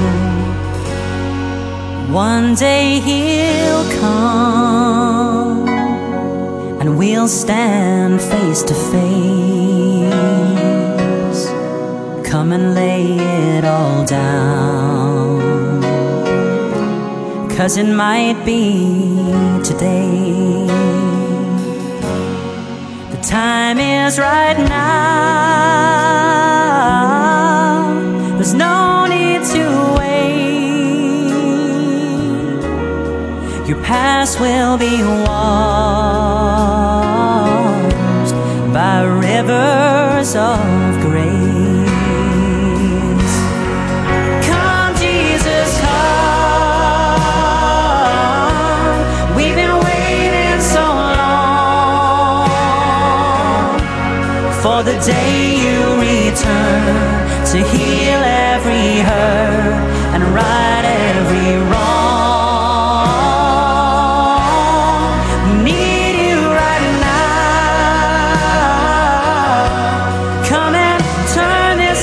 One day He'll come, and we'll stand face to face. Come and lay it all down, 'cause it might be today. The time is right now. There's no need to wait. Your past will be washed by rivers of grace. Come, Jesus, come. We've been waiting so long for the day you return return to heal every hurt and right every wrong. We need you right now. Come and turn this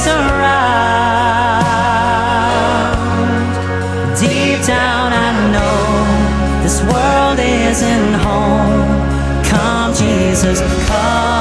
around. Deep down I know this world isn't home. Come Jesus, come.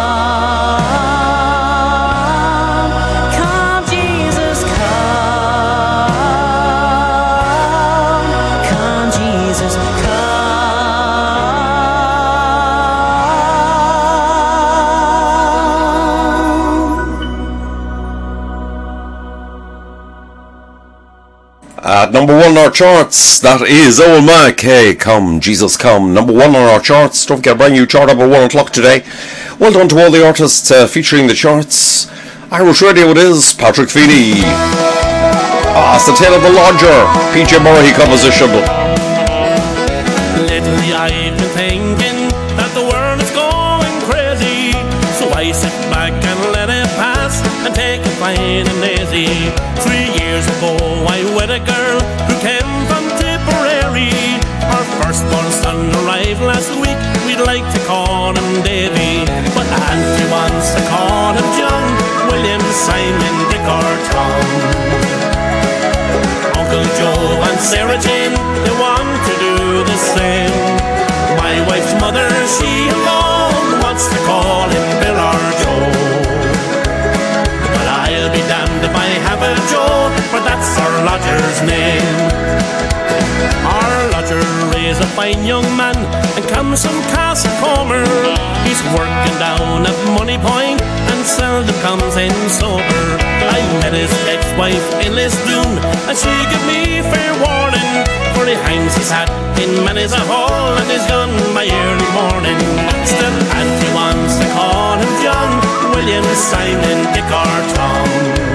At number one on our charts, that is Old Mac. Hey, come, Jesus, come. Number one on our charts. Don't forget a brand new chart up at 1 o'clock today. Well done to all the artists featuring the charts. Irish Radio it is, Patrick Feeney. It's the Tale of the Lodger, PJ Murray composition. Lately I've been thinking that the world is going crazy, so I sit back and let it pass and take it fine and easy. 3 years ago I wed a girl who came from Tipperary. Our firstborn son arrived last week. We'd like to call him Davy, but Auntie wants to call him John, William, Simon, Dick or Tom. Uncle Joe and Sarah Jane, they want to do the same. My wife's mother, she alone wants to call him Bill or Joe. But I'll be damned if I have a Joe, for that's our lodger's name. Our lodger is a fine young man and comes from Castlecomer. He's working down at Money Point and seldom comes in sober. I met his ex-wife in Lisdoon and she gave me fair warning, for he hangs his hat in many's a hall and is gone by early morning. Still Auntie wants to call him John, William, Simon, Dick or Tom.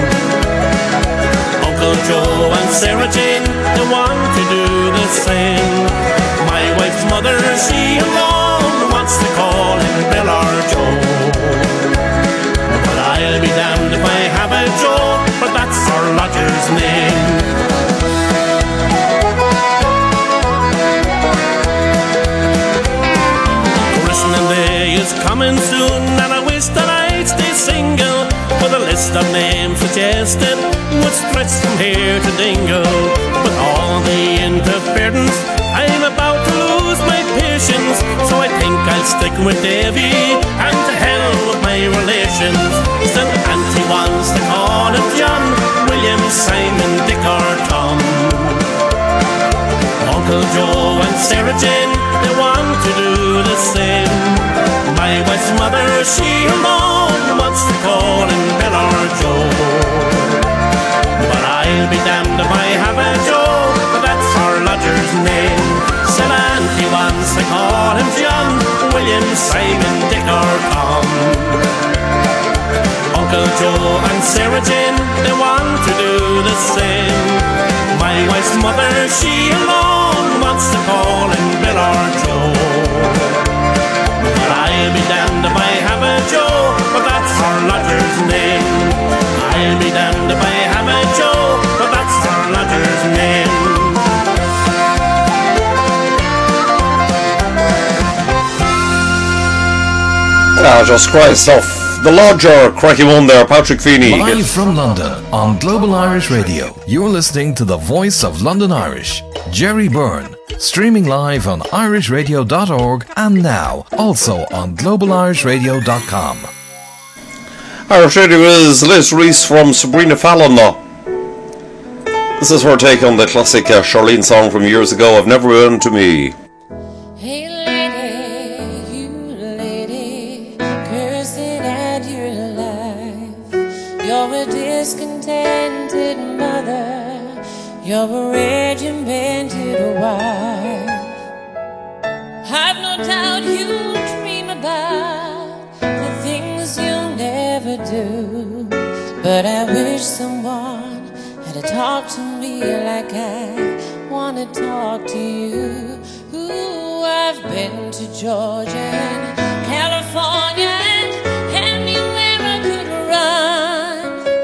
Uncle Joe and Sarah Jane, they want to do the same. My wife's mother, she alone wants to call him Bill or Joe. But I'll be damned if I have a Joe, but that's our lodger's name. Christening day is coming soon, and I wish that I'd stay single, for the list of names suggested would stretch from here to Dingle. But all the interference, I'm about to lose my patience, so I think I'll stick with Davy, and to hell with my relations. Still Auntie wants to call him John, William, Simon, Dick or Tom. Uncle Joe and Sarah Jane, they want to do the same. My wife's mother, she alone wants to call him Bill or Joe. But I'll be damned if I have a Joe, but that's our lodger's name. Said Auntie wants to call him John, William, Simon, Dick or Tom. Uncle Joe and Sarah Jane, they want to do the same. My wife's mother, she alone wants to call him Bill or Joe. But I'll be damned if I have a Joe, but that's our lodger's name. I'll be damned if I have a Joe, but that's our lodger's name. Just great stuff. The Lodger, cracking one there, Patrick Feeney. Live from London on Global Irish Radio, you're listening to the voice of London Irish, Jerry Byrne, streaming live on irishradio.org and now also on globalirishradio.com. Irish Radio is Liz Reese from Sabrina Fallon though. This is her take on the classic Charlene song from years ago, I've Never Been to Me. Hey lady, you lady, cursing at your life. You're a discontented mother, you're a regimented wife. I've no doubt you dream about the things you'll never do, but I wish someone had to talk to me like I want to talk to you. Ooh, I've been to Georgia and California and anywhere I could run.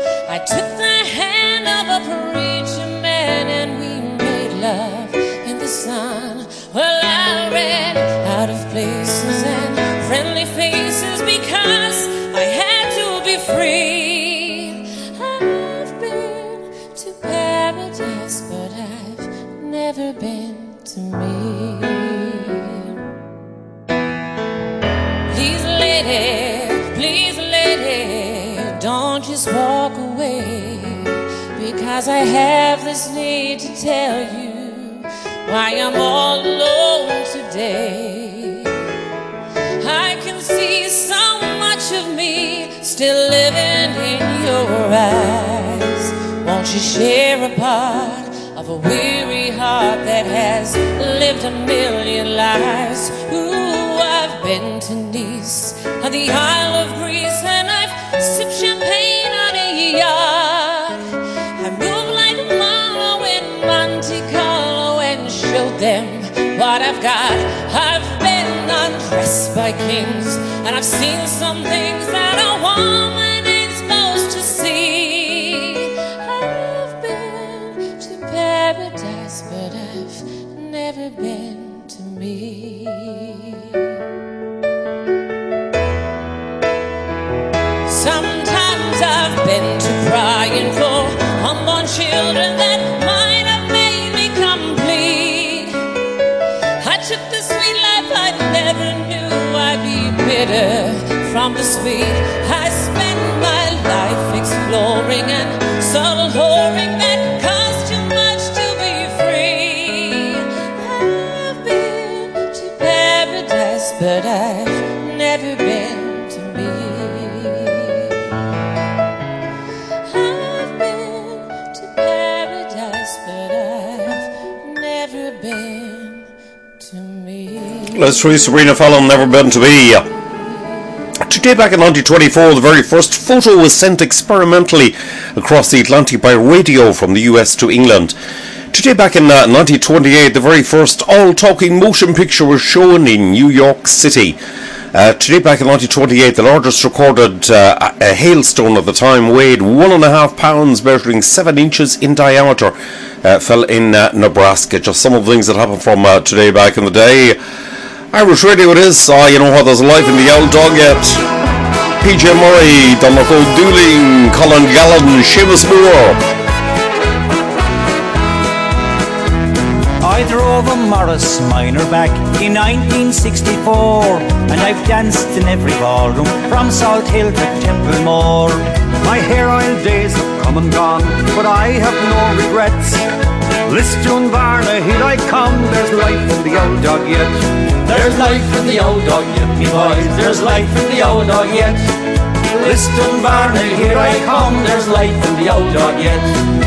because I had to be free. I've been to paradise, but I've never been to me. Please lady, don't just walk away, because I have this need to tell you why I'm all alone today. I can see so much of me still living in your eyes. Won't you share a part of a weary heart that has lived a million lives? Ooh, I've been to Nice and the Isle of Greece, and I've sipped champagne on a yacht. I moved like Marlowe in Monte Carlo and showed them what I've got. I've been undressed by kings, and I've seen some things that a woman ain't supposed to see. I've been to paradise, but I've never been to me. Sometimes I've been to crying for unborn children that might have made me complete. I took the sweet life I never knew I'd be bitter from the sweet. I spent my life exploring and subtle whoring that cost too much to be free. I've been to paradise, but I've never been to me. I've been to paradise, but I've never been to me. Let's try Sabrina Fallon, Never Been to Me. Today back in 1924, the very first photo was sent experimentally across the Atlantic by radio from the US to England. Today back in 1928, the very first all-talking motion picture was shown in New York City. Today back in 1928, the largest recorded a hailstone at the time weighed 1.5 pounds, measuring 7 inches in diameter, fell in Nebraska. Just some of the things that happened from today back in the day. Irish Radio it is. You know what, there's life in the old dog yet. PJ Murray, Dominic O'Dooling, Colin Gallen, Seamus Moore. I drove a Morris Minor back in 1964, and I've danced in every ballroom from Salt Hill to Templemore. My hair oil days have come and gone, but I have no regrets. Lisdoon Varna, here I come, there's life in the old dog yet. There's life in the old dog yet, me boys, there's life in the old dog yet. Lisdoon Varna, here I come, there's life in the old dog yet.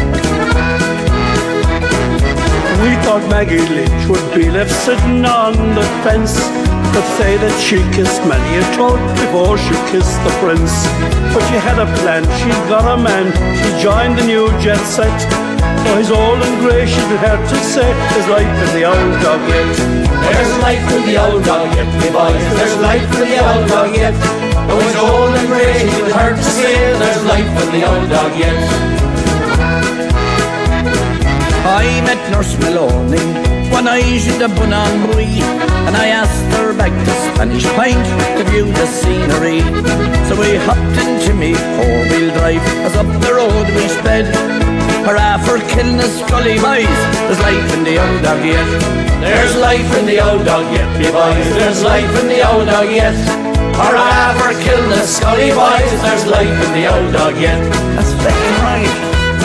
We thought Maggie Lynch would be left sitting on the fence, but say that she kissed many a toad before she kissed the prince. But she had a plan, she got a man, she joined the new jet set. Oh, he's old and grey, she'd have to say, there's life in the old dog yet. There's life in the old dog yet, me boys, there's life in the old dog yet. Oh, he's old and grey, she'd have to say, there's life in the old dog yet. I met Nurse Maloney one night in the Bunanbury, and I asked her back to Spanish Pint to view the scenery. So we hopped into me four-wheel drive, as up the road we sped. Hurrah for Kilness Scully boys, there's life in the old dog yet. There's life in the old dog yet, me boys, there's life in the old dog yet. Hurrah for Kilness Scully boys, there's life in the old dog yet. That's fucking right.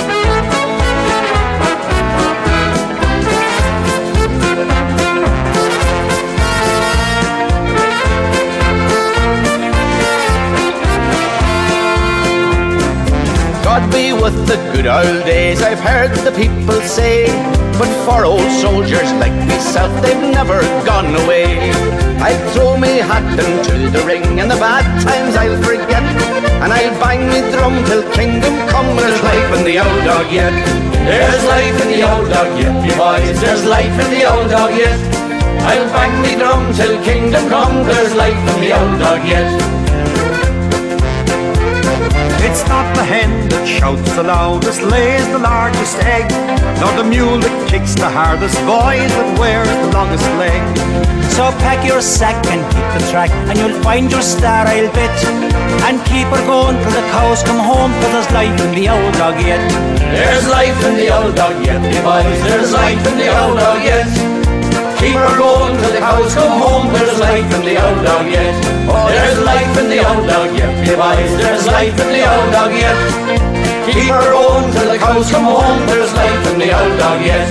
God be with the good old days, I've heard the people say, but for old soldiers like myself, they've never gone away. I'll throw me hat into the ring, and the bad times I'll forget, and I'll bang me drum till kingdom come. There's life in the old dog yet. There's life in the old dog yet, you boys, there's life in the old dog yet. I'll bang me drum till kingdom come. There's life in the old dog yet. It's not the hen that shouts the loudest, lays the largest egg, nor the mule that kicks the hardest, boy that wears the longest leg. So pack your sack and hit the track, and you'll find your star, I'll bet. And keep her going till the cows come home, 'cause there's life in the old dog yet. There's life in the old dog yet, me boys. There's life in the old dog yet. Keep her going till the cows come home. There's life in the old dog yet. Oh, there's life in the old dog yet, me boys. There's life in the old dog yet. Keep her going till the cows come home. There's life in the old dog yet.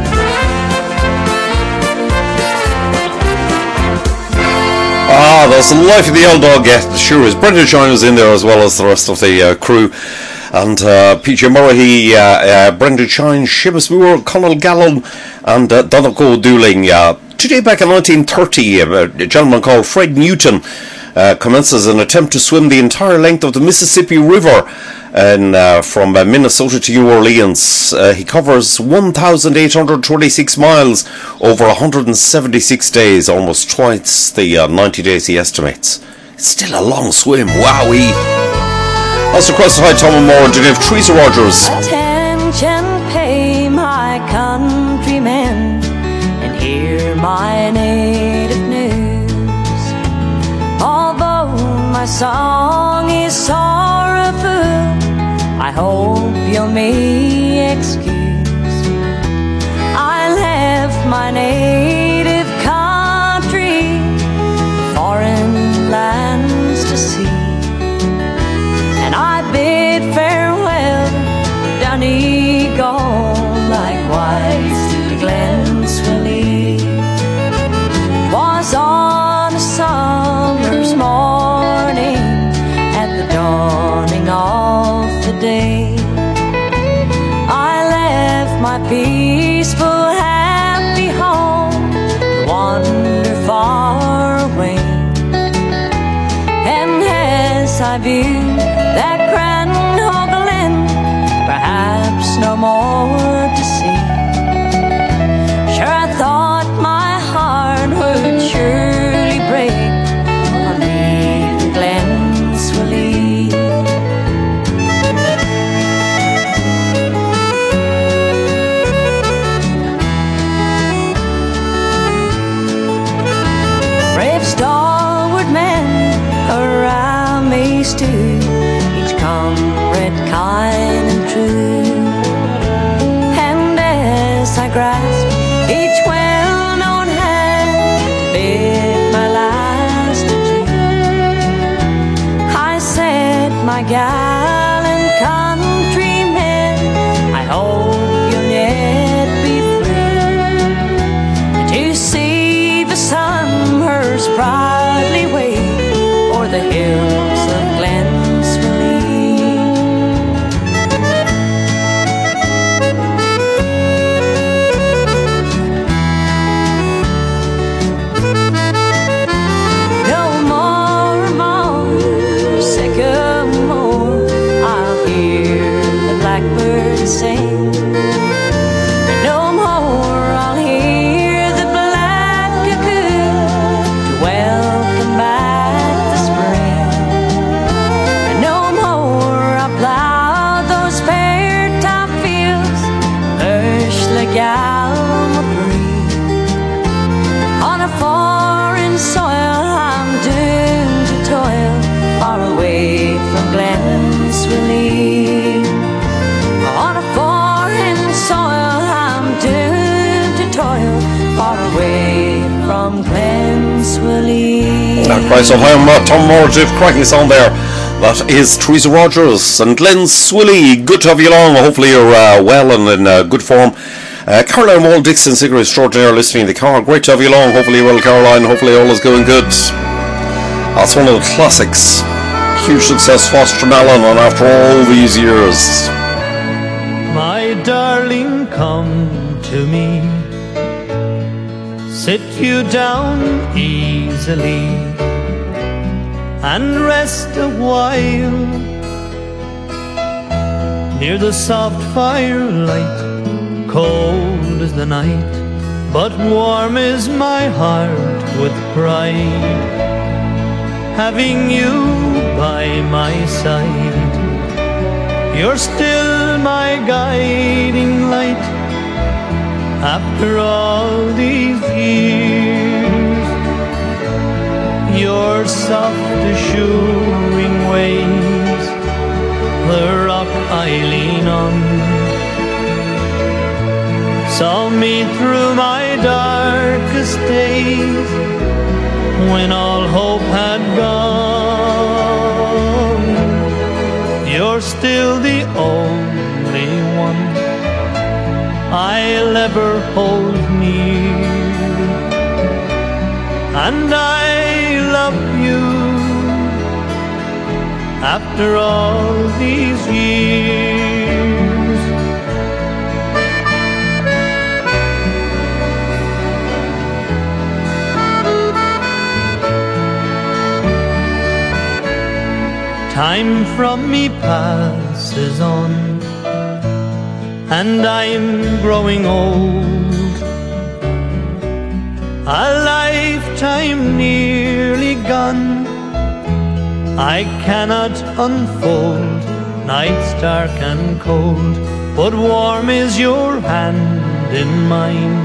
Ah, there's the life of the old dog yet. Sure is. Brendan Shine is in there as well as the rest of the crew. And PJ Murray, Brendan Shine, Seamus Moore, Conal Gallen, and Donegal Dooling. Today back in 1930, a gentleman called Fred Newton commences an attempt to swim the entire length of the Mississippi River from Minnesota to New Orleans. He covers 1,826 miles over 176 days, almost twice the 90 days he estimates. It's still a long swim, wowee. That's across the high, Tom and Moore, and Geneva, Teresa Rogers. Attention, pay my countrymen, and hear my native news. Although my song is sorrowful, I hope you'll me excuse. I left my native country, foreign lands to see, and I bid farewell to Donegal, likewise to Glenswilly. 'Twas on a summer's morning, at the dawning of the day, I left my peaceful, happy home to wander far away. And as I view that grand Glen, perhaps no more to see, sure I thought my heart would surely break on leaving Glenswilly. Brave stalwart men around me stood, each comrade kind and true. And as I grasped each well-known hand to bid my last adieu, I said, my gallant countrymen, I hope you'll yet be free to see the sunburst proudly wave o'er the hills of Glenswilly. No more among the sycamore, I'll hear the blackbird sing. No more I'll hear the black cuckoo to welcome back the spring. And no more I'll plow those fair top fields, lush like Almapri. On a foreign soil I'm doomed to toil, far away from Glenswilly. On a foreign soil I'm doomed to toil, far away from Glenswilly. Christ, I'm Tom Moore, Jeff cracking song there. That is Teresa Rogers and Glenswilly. Good to have you along. Hopefully you're well and in good form. Caroline Wall Dixon, cigarette extraordinaire, listening in the car. Great to have you along. Hopefully you're well, Caroline. Hopefully all is going good. That's one of the classics. Huge success, Foster Allen, and after all these years. My darling, come to me. Sit you down easily and rest a while near the soft firelight. Cold is the night, but warm is my heart with pride, having you by my side. You're still my guiding light after all these years. your soft assuring ways, the rock I lean on, saw me through my darkest days, when all hope had gone. You're still the only one I'll ever hold near, and I love you after all these years. Time from me passes on, and I'm growing old. A lifetime nearly gone, I cannot unfold. Nights dark and cold, but warm is your hand in mine.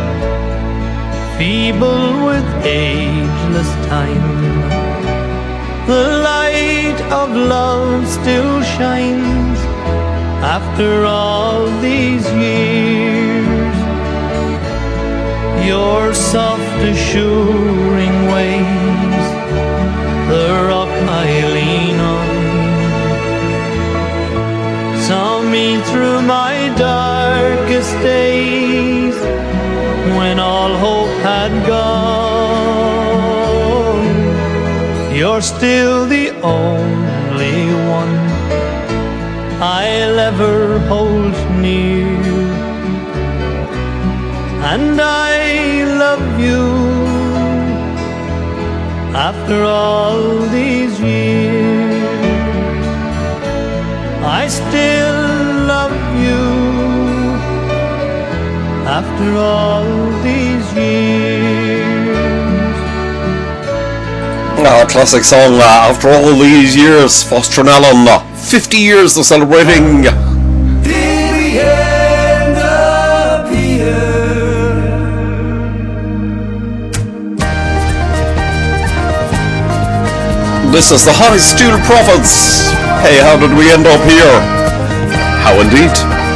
Feeble with ageless time, the light of love still shines after all these years. Your soft assuring ways, the rock I lean on, saw me through my darkest days, when all hope had gone. You're still the only one I'll ever hold near, and I love you after all these years. I still love you after all these years. A classic song, After All These Years. Foster Allen, 50 years they're celebrating. Did we end up here? This is the High Steel Prophets. Hey, how did we end up here? How indeed.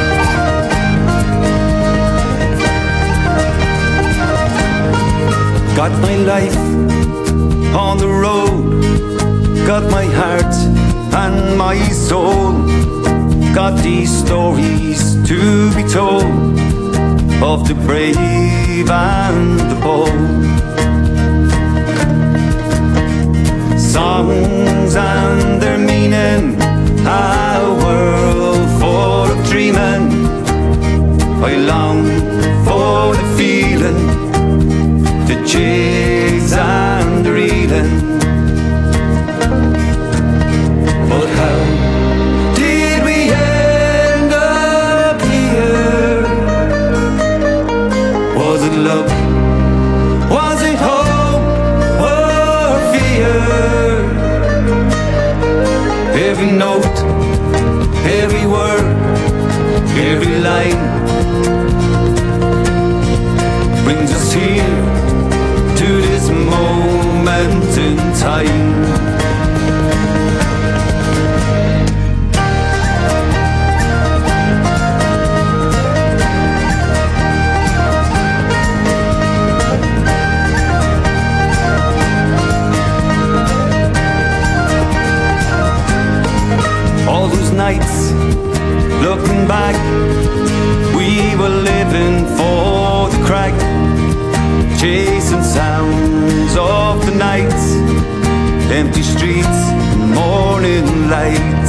Got my life on the road, got my heart and my soul, got these stories to be told of the brave and the bold. Songs and their meaning, a world full of dreaming. I long for the feeling, the jigs and the reeling. But how did we end up here? Was it love? Was it hope or fear? Every note, every word, every line brings us here to this moment in time. All those nights, looking back, we were living for the crack, chasing sounds of the night, empty streets, morning lights.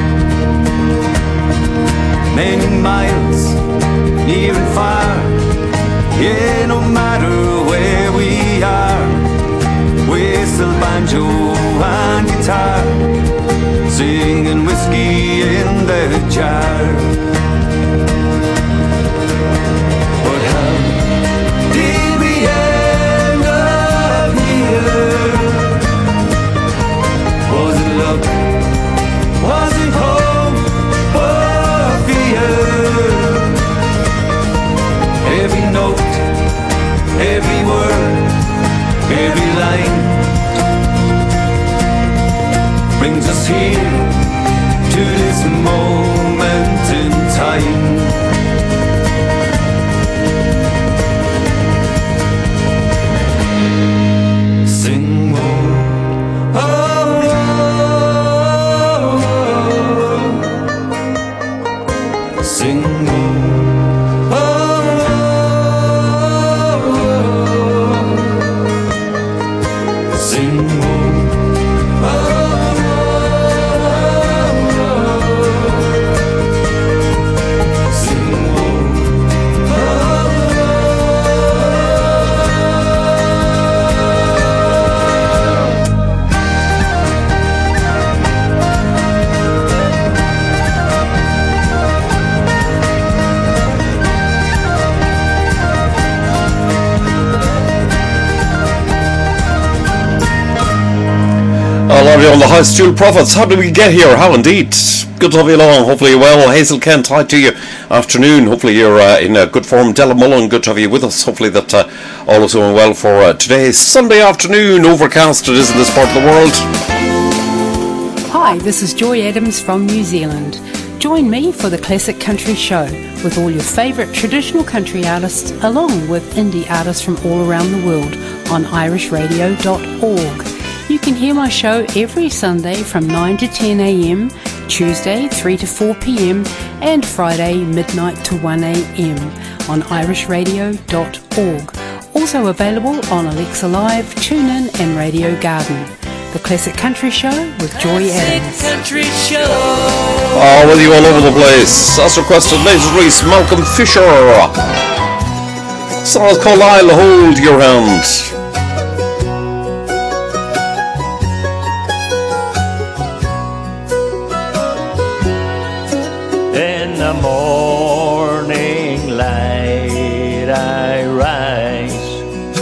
Many miles, near and far, yeah, no matter where we are, whistle, banjo and guitar, singing whiskey in the jar. But how did we end up here? Was it love? Was it hope or fear? Every note, every word, every line here to this moment in time. Sing more, oh, oh, oh. Sing more. Hello on the High Stool Prophets. How did we get here? How indeed. Good to have you along. Hopefully you're well. Hazel Kent, hi to you. Afternoon. Hopefully you're in good form. Della Mullen, good to have you with us. Hopefully that all is going well for today's Sunday afternoon. Overcast it is in this part of the world. Hi, this is Joy Adams from New Zealand. Join me for the Classic Country Show with all your favourite traditional country artists along with indie artists from all around the world on irishradio.org. You can hear my show every Sunday from 9 to 10 a.m, Tuesday 3 to 4 p.m, and Friday midnight to 1 a.m. on irishradio.org. Also available on Alexa Live, TuneIn and Radio Garden. The Classic Country Show with Joy Adams. Country Show. Oh, with you all over the place. As requested, Liz Reese, Malcolm Fisher. Song is called I'll Hold Your Hand. In the morning light I rise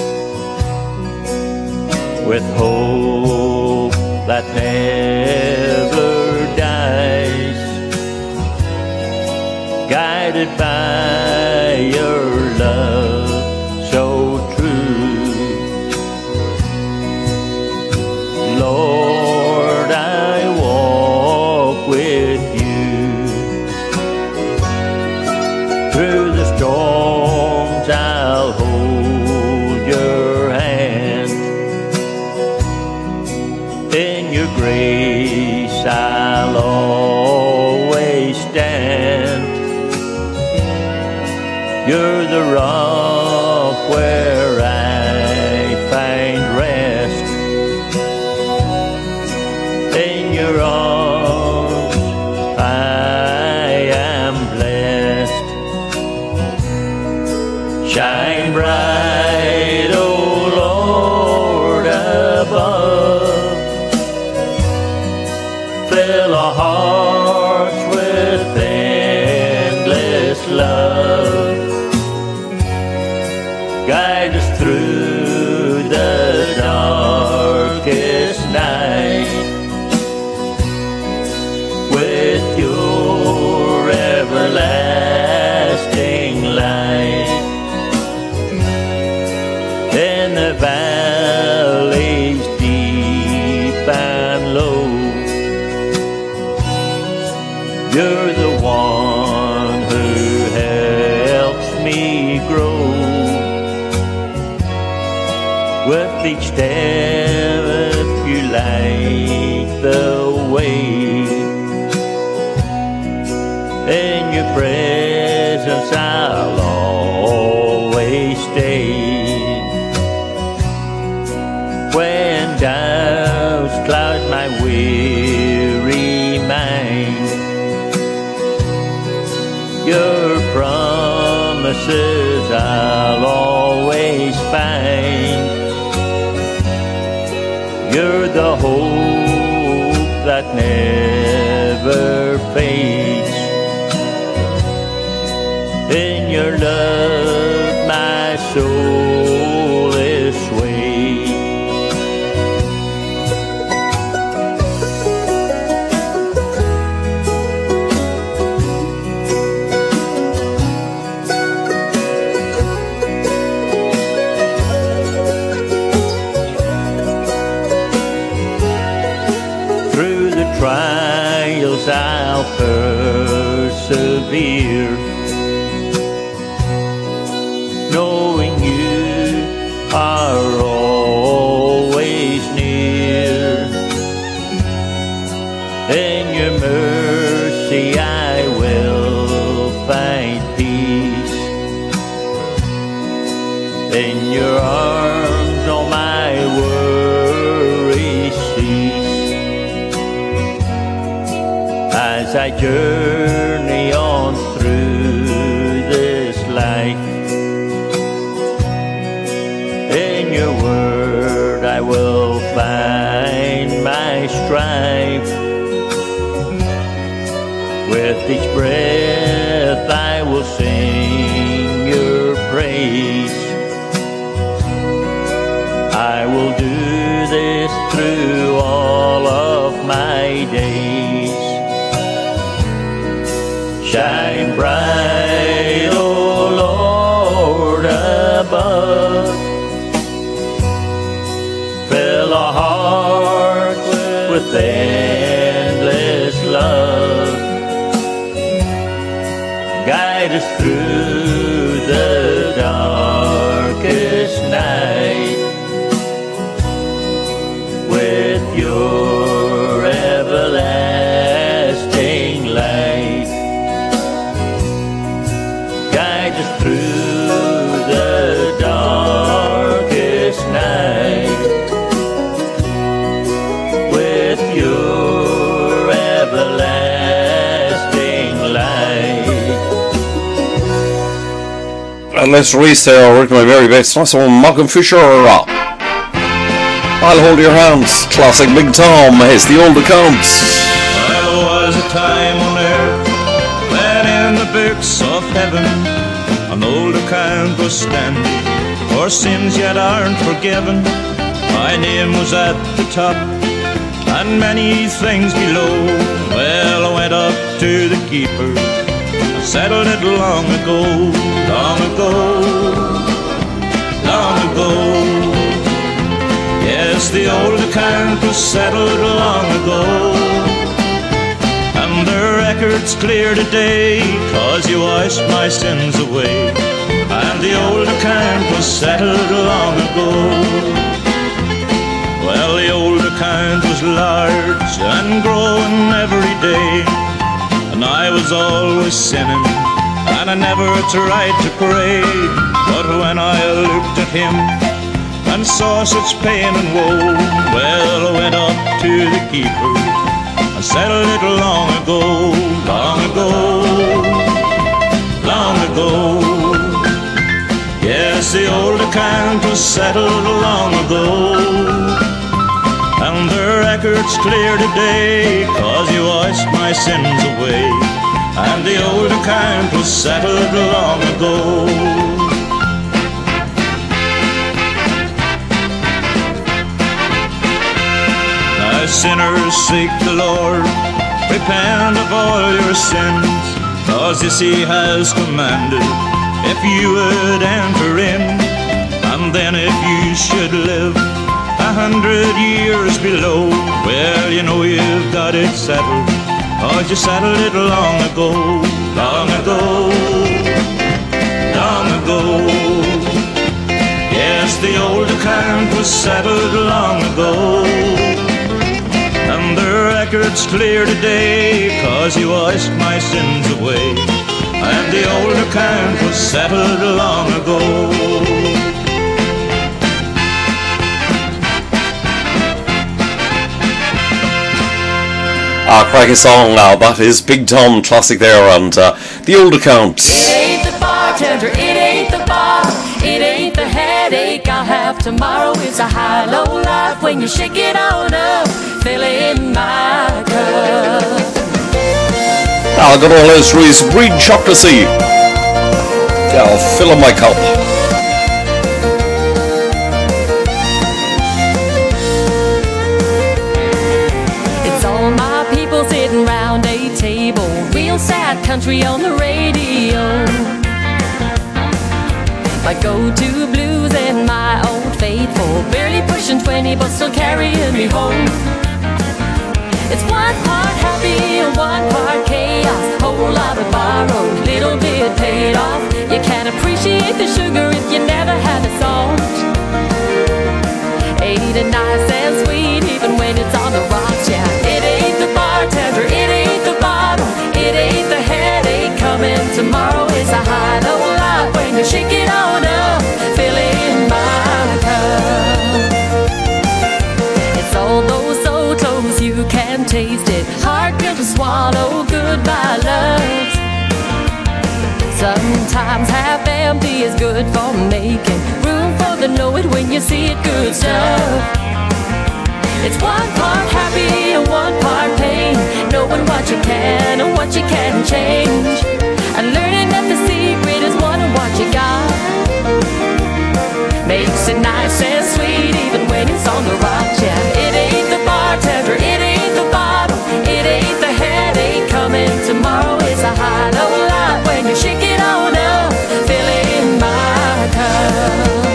with hope that never dies, guided by your love so true. Lord, I walk with you through the storms. I'll hold your hand. In your grace I'll always stand. You're the rock where I find rest. In your arms I am blessed. Shine bright, O Lord, above. Fill our hearts with endless love. Guide us through the darkest night with your everlasting light. In the valleys deep and low, you're the one who helps me grow. With each step you light the way. In your presence I'll always stay. When doubts cloud my weary mind, your promises I'll always find. You're the hope that never fades. In your love my soul is swayed. trials I'll persevere, knowing you are always near. In your mercy I will find peace. In your arms all my worries cease. As I journey on through this life, in your word I will find my strife. With each breath I will sing your praise. I will do this through all of my days. Shine bright, O Lord, above. Fill our hearts with endless love. Guide us through the darkest night with your everlasting light. Guide us through the darkest night with your everlasting light. And let's race there with my very best. Nice one, Malcolm Fisher. I'll hold your hands. Classic Big Tom. It's the old accounts. There was a time on earth when in the books of heaven an old account was standing for sins yet aren't forgiven. My name was at the top and many things below. Well, I went up to the keeper, I settled it long ago, long ago, long ago. Yes, the old account was settled long ago, and the record's clear today, 'cause you washed my sins away. And the old account was settled long ago. Well, the old account was large and growing every day, and I was always sinning, and I never tried to pray. But when I looked at him and saw such pain and woe, well, I went up to the keeper and settled it long ago, long ago, long ago. Yes, the old account was settled long ago, and the record's clear today, 'cause you washed my sins away. And the old account was settled long ago. Now sinners seek the Lord, repent of all your sins, 'cause this he has commanded, if you would enter in. And then if you should live 100 years below, well, you know you've got it settled, 'cause you settled it long ago, long ago, long ago. Yes, the old account was settled long ago, and the record's clear today, 'cause you washed my sins away. And the old account was settled long ago. Cracking song now. That is Big Tom, classic there, and the old account. It ain't the bartender, it ain't the bar, it ain't the headache I'll have tomorrow. It's a high-low life when you shake it on up, fill in my cup. I'll go to Les Reese, Breed Chocolatey. I'll fill up my cup. Sitting round a table, real sad country on the radio. My go-to blues and my old faithful, barely pushing 20 but still carrying me home. It's one part happy and one part chaos. Whole lot of borrowed, little bit paid off. You can't appreciate the sugar if you never had the salt. Ain't it nice and sweet even when it's on the rocks? Yeah, it ain't the bartender, it ain't the bottle, it ain't the headache coming tomorrow. It's a high low life when you shake it on up, filling my cup. It's all those so close you can taste it, hard pill to swallow, goodbye loves. Sometimes half empty is good for making room for the know it when you see it, good stuff. It's one part happy and one part pain, knowing what you can and what you can't change, and learning that the secret is wanting what you got. Makes it nice and sweet even when it's on the rocks. Yeah, it ain't the bartender, it ain't the bottle, it ain't the headache coming tomorrow. It's a high low life when you shake it on up, filling my cup.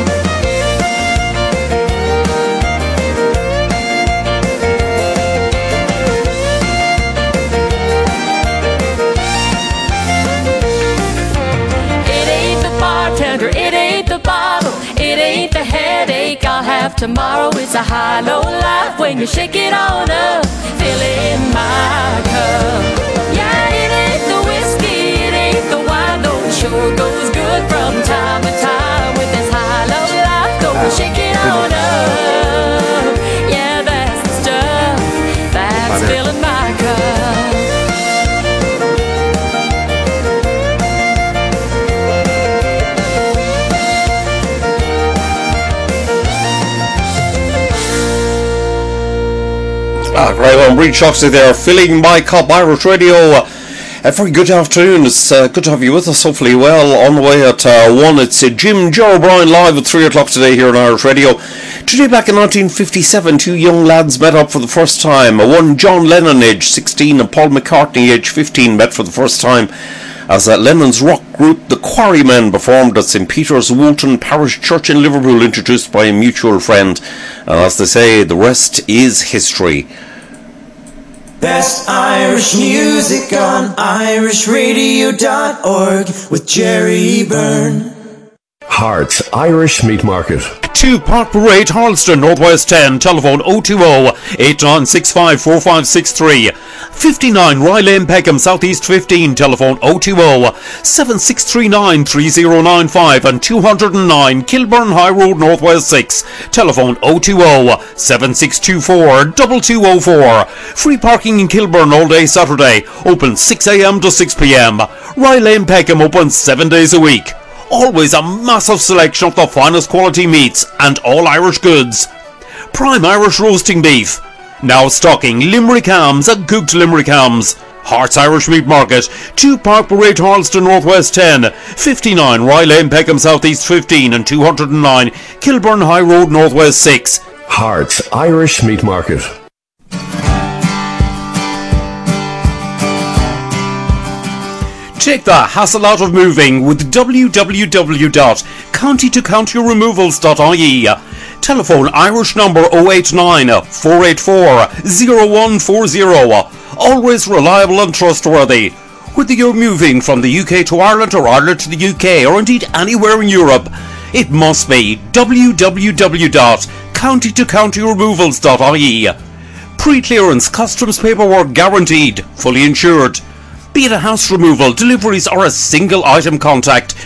It ain't the bottle, it ain't the headache I'll have tomorrow. It's a high low life when you shake it on up, filling my cup. Yeah, it ain't the whiskey, it ain't the wine, though it sure goes good from time to time. With this high low life, go and shake it on up. Yeah, that's the stuff that's filling my cup. Great one, Breed Shoxley there, filling my cup, Irish Radio. A very good afternoon. It's good to have you with us, hopefully well. On the way at 1, it's Jim Joe O'Brien live at 3 o'clock today here on Irish Radio. Today back in 1957, two young lads met up for the first time. One John Lennon, age 16, and Paul McCartney, age 15, met for the first time as Lennon's rock group The Quarrymen performed at St Peter's Woolton Parish Church in Liverpool, introduced by a mutual friend. And as they say, the rest is history. Best Irish music on irishradio.org with Jerry Byrne. Hearts Irish Meat Market. 2 Park Parade, Harleston, Northwest 10, telephone 020-8965-4563. 59 Rye Lane, Peckham, Southeast 15, telephone 020-7639-3095, and 209 Kilburn High Road, Northwest 6, telephone 020-7624-2204. Free parking in Kilburn all day Saturday, open 6 a.m. to 6 p.m. Rye Lane, Peckham, open 7 days a week. Always a massive selection of the finest quality meats and all Irish goods. Prime Irish roasting beef. Now stocking Limerick hams and cooked Limerick hams. Hearts Irish Meat Market, 2 Park Parade, Harleston, Northwest 10, 59 Rye Lane, Peckham, Southeast 15, and 209 Kilburn High Road, Northwest 6. Hearts Irish Meat Market. Take the hassle out of moving with www.countytocountyremovals.ie. Telephone Irish number 089 484 0140. Always reliable and trustworthy. Whether you're moving from the UK to Ireland or Ireland to the UK, or indeed anywhere in Europe, it must be www.countytocountyremovals.ie. Pre-clearance customs paperwork guaranteed, fully insured. Be it a house removal, deliveries, or a single item, contact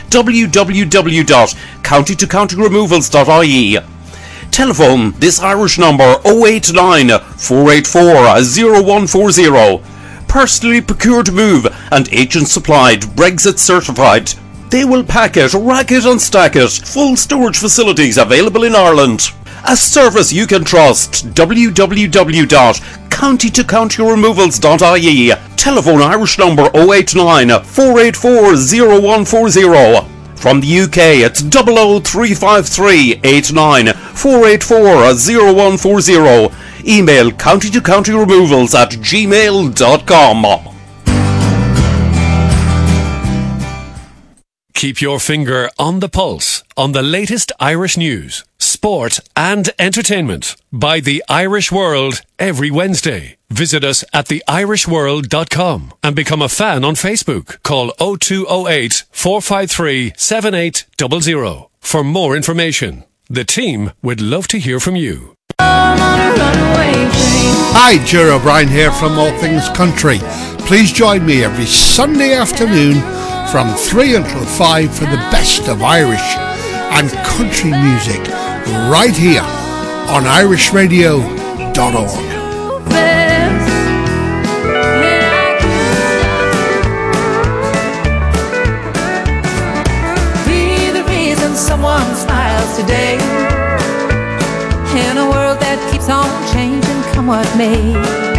www.countytocountyremovals.ie. Telephone this Irish number 089 484 0140. Personally procured move and agent supplied, Brexit certified. They will pack it, rack it and stack it. Full storage facilities available in Ireland. A service you can trust. www.countytocountyremovals.ie. Telephone Irish number 089 484 0140. From the UK, it's 00353 89 484 0140. Email countytocountyremovals@gmail.com. Keep your finger on the pulse on the latest Irish news. sport and entertainment by The Irish World every Wednesday. Visit us at theirishworld.com and become a fan on Facebook. Call 0208 453 7800 for more information. The team would love to hear from you. Hi, Ger O'Brien here from All Things Country. Please join me every Sunday afternoon from 3 until 5 for the best of Irish and country music right here on irishradio.org. Be the reason someone smiles today in a world that keeps on changing, come what may.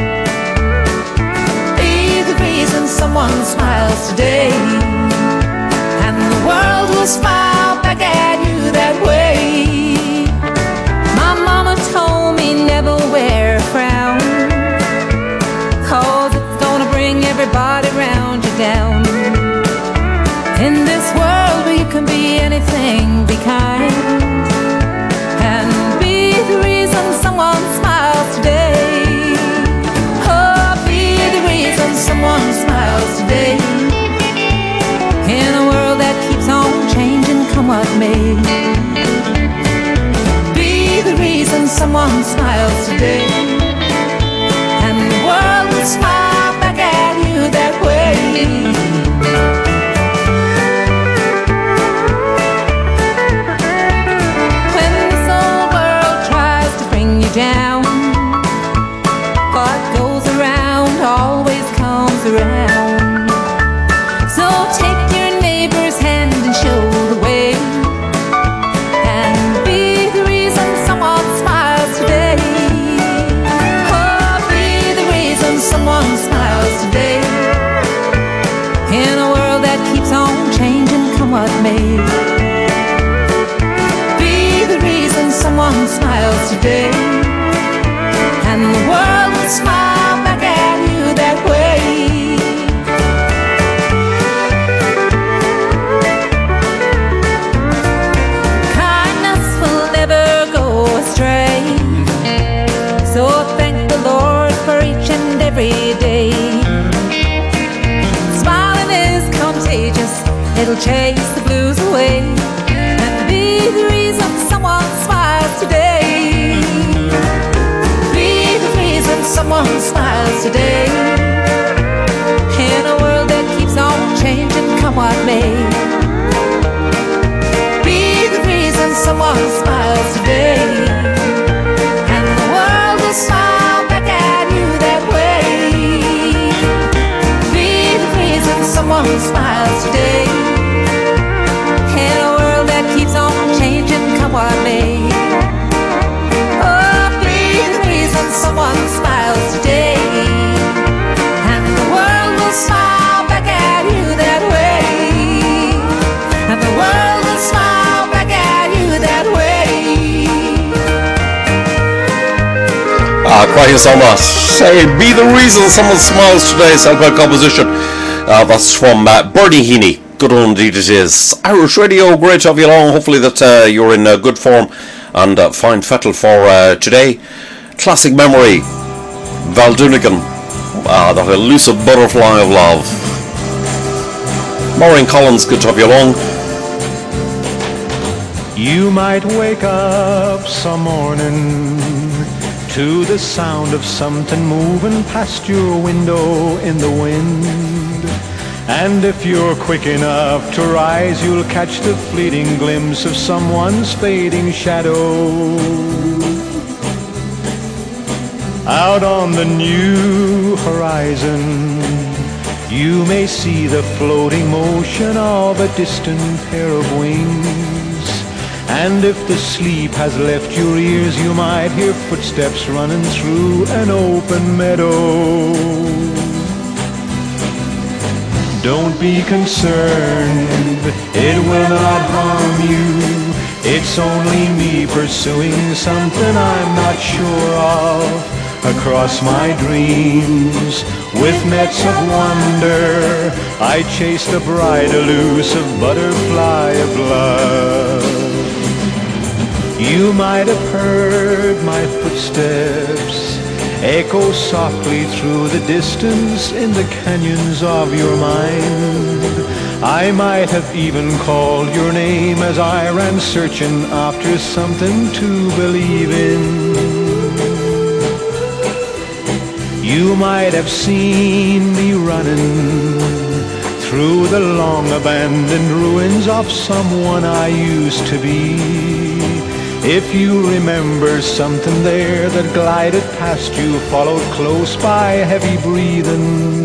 Be the reason someone smiles today, and the world will smile back at you that way. My mama told me never wear a frown, 'cause it's gonna bring everybody around you down. In this world where you can be anything, be kind, and be the reason someone smiles today. Oh, be the reason someone smiles today in a world that keeps on changing, come what may. Be the reason someone smiles today, and the world will smile back at you that way. When this old world tries to bring you down, what goes around always comes around. So take your neighbor's hand and show the way, and be the reason someone smiles today. Oh, be the reason someone smiles today in a world that keeps on changing, come what may. Be the reason someone smiles today, and the world will smile back at you that way. Kindness will never go astray, so thank the Lord for each and every day. Smiling is contagious, it'll chase the blues away, and be the reason someone smiles today. Be the reason someone smiles today in a world that keeps on changing, come what may. Be the reason someone smiles today, and the world will smile back at you that way. Be the reason someone smiles today in a world that keeps on changing, come what may. Oh, be the reason someone smiles today, and the world will smile back at you that way. And the world will smile back at you that way. Quiet on that. Say, be the reason someone smiles today. Self-help composition. That's from Bernie Heaney. Good one indeed it is. Irish Radio, great to have you along. Hopefully that you're in good form and fine fettle for today. Classic memory. Val Doonican. That elusive butterfly of love. Maureen Collins, good to have you along. You might wake up some morning to the sound of something moving past your window in the wind. And if you're quick enough to rise, you'll catch the fleeting glimpse of someone's fading shadow. Out on the new horizon, you may see the floating motion of a distant pair of wings. And if the sleep has left your ears, you might hear footsteps running through an open meadow. Don't be concerned, it will not harm you. It's only me pursuing something I'm not sure of. Across my dreams, with nets of wonder, I chase the bright elusive butterfly of love. You might have heard my footsteps echo softly through the distance in the canyons of your mind. I might have even called your name as I ran searching after something to believe in. You might have seen me running through the long abandoned ruins of someone I used to be. If you remember something there that glided past you, followed close by heavy breathing,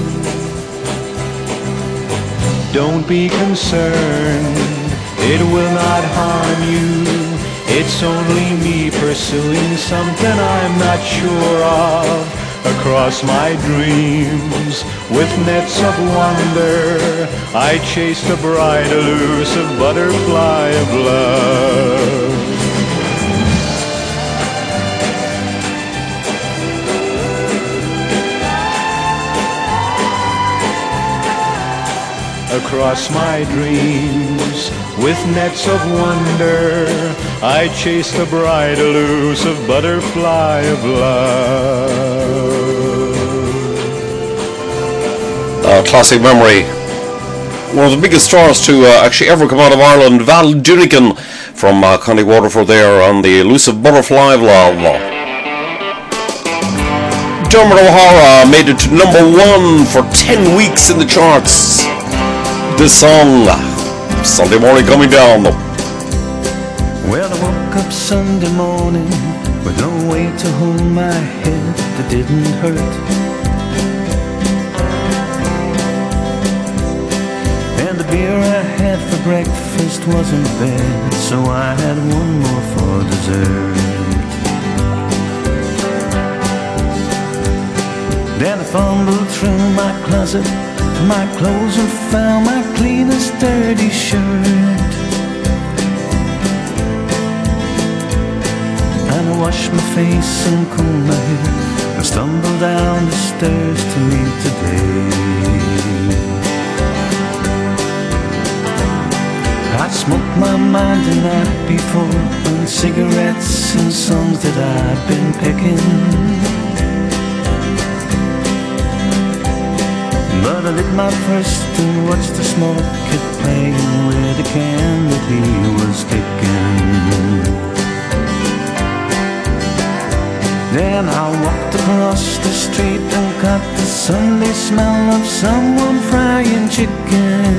don't be concerned, it will not harm you. It's only me pursuing something I'm not sure of. Across my dreams, with nets of wonder, I chased a bright, elusive butterfly of love. Across my dreams, with nets of wonder, I chased a bright, elusive butterfly of love. Classic memory. One of the biggest stars to actually ever come out of Ireland, Val Doonican from County Waterford there on the elusive butterfly of love. Dermot O'Hara made it to #1 for 10 weeks in the charts. This song, Sunday Morning Coming Down. Well, I woke up Sunday morning with no way to hold my head that didn't hurt. And the beer I had for breakfast wasn't bad, so I had one more for dessert. Then I fumbled through my closet for my clothes and found my cleanest dirty shirt. And I washed my face and combed my hair and stumbled down the stairs to meet the day. I smoked my mind the night before on cigarettes and songs that I'd been picking. But I lit my first and watched the smoke keep playing with the can that he was kicking. Then I walked across the street and caught the Sunday smell of someone frying chicken.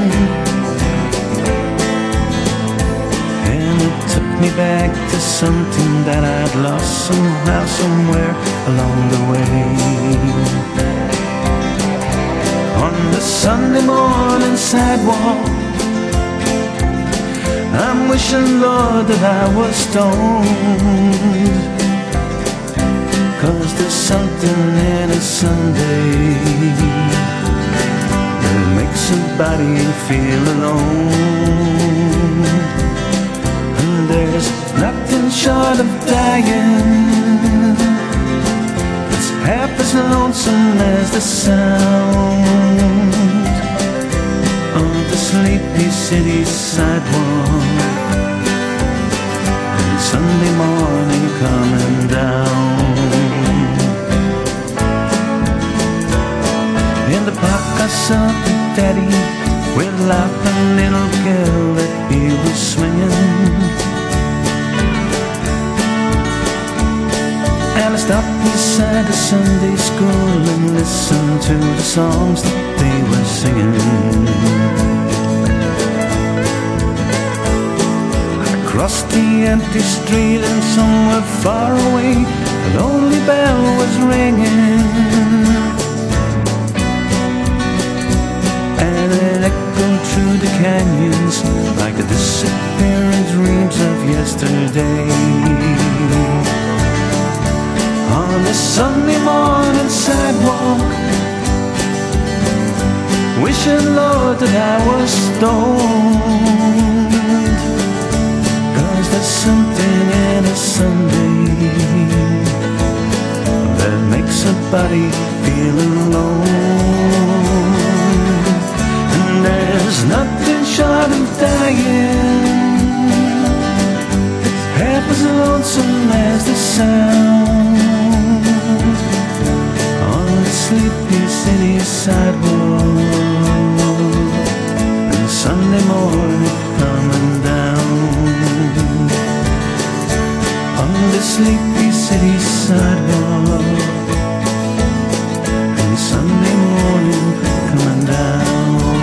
And it took me back to something that I'd lost somehow, somewhere along the way. On the Sunday morning sidewalk, I'm wishing, Lord, that I was stoned. 'Cause there's something in a Sunday that makes somebody feel alone. And there's nothing short of dying that's half as lonesome as the sound of the sleepy city sidewalk and Sunday morning coming down. In the park I saw the daddy with a laughing little girl that he was swinging. And I stopped beside the Sunday school and listened to the songs that they were singing. I crossed the empty street and somewhere far away a lonely bell was ringing. And it echoed through the canyons like the disappearing dreams of yesterday. On the Sunday morning sidewalk, wishing, Lord, that I was stoned. 'Cause there's something in a Sunday that makes a body feel alone. And there's nothing short of dying that's lonesome as the sound on that sleepy city sidewalk, and Sunday morning coming down on the sleepy city sidewalk, and Sunday morning coming down.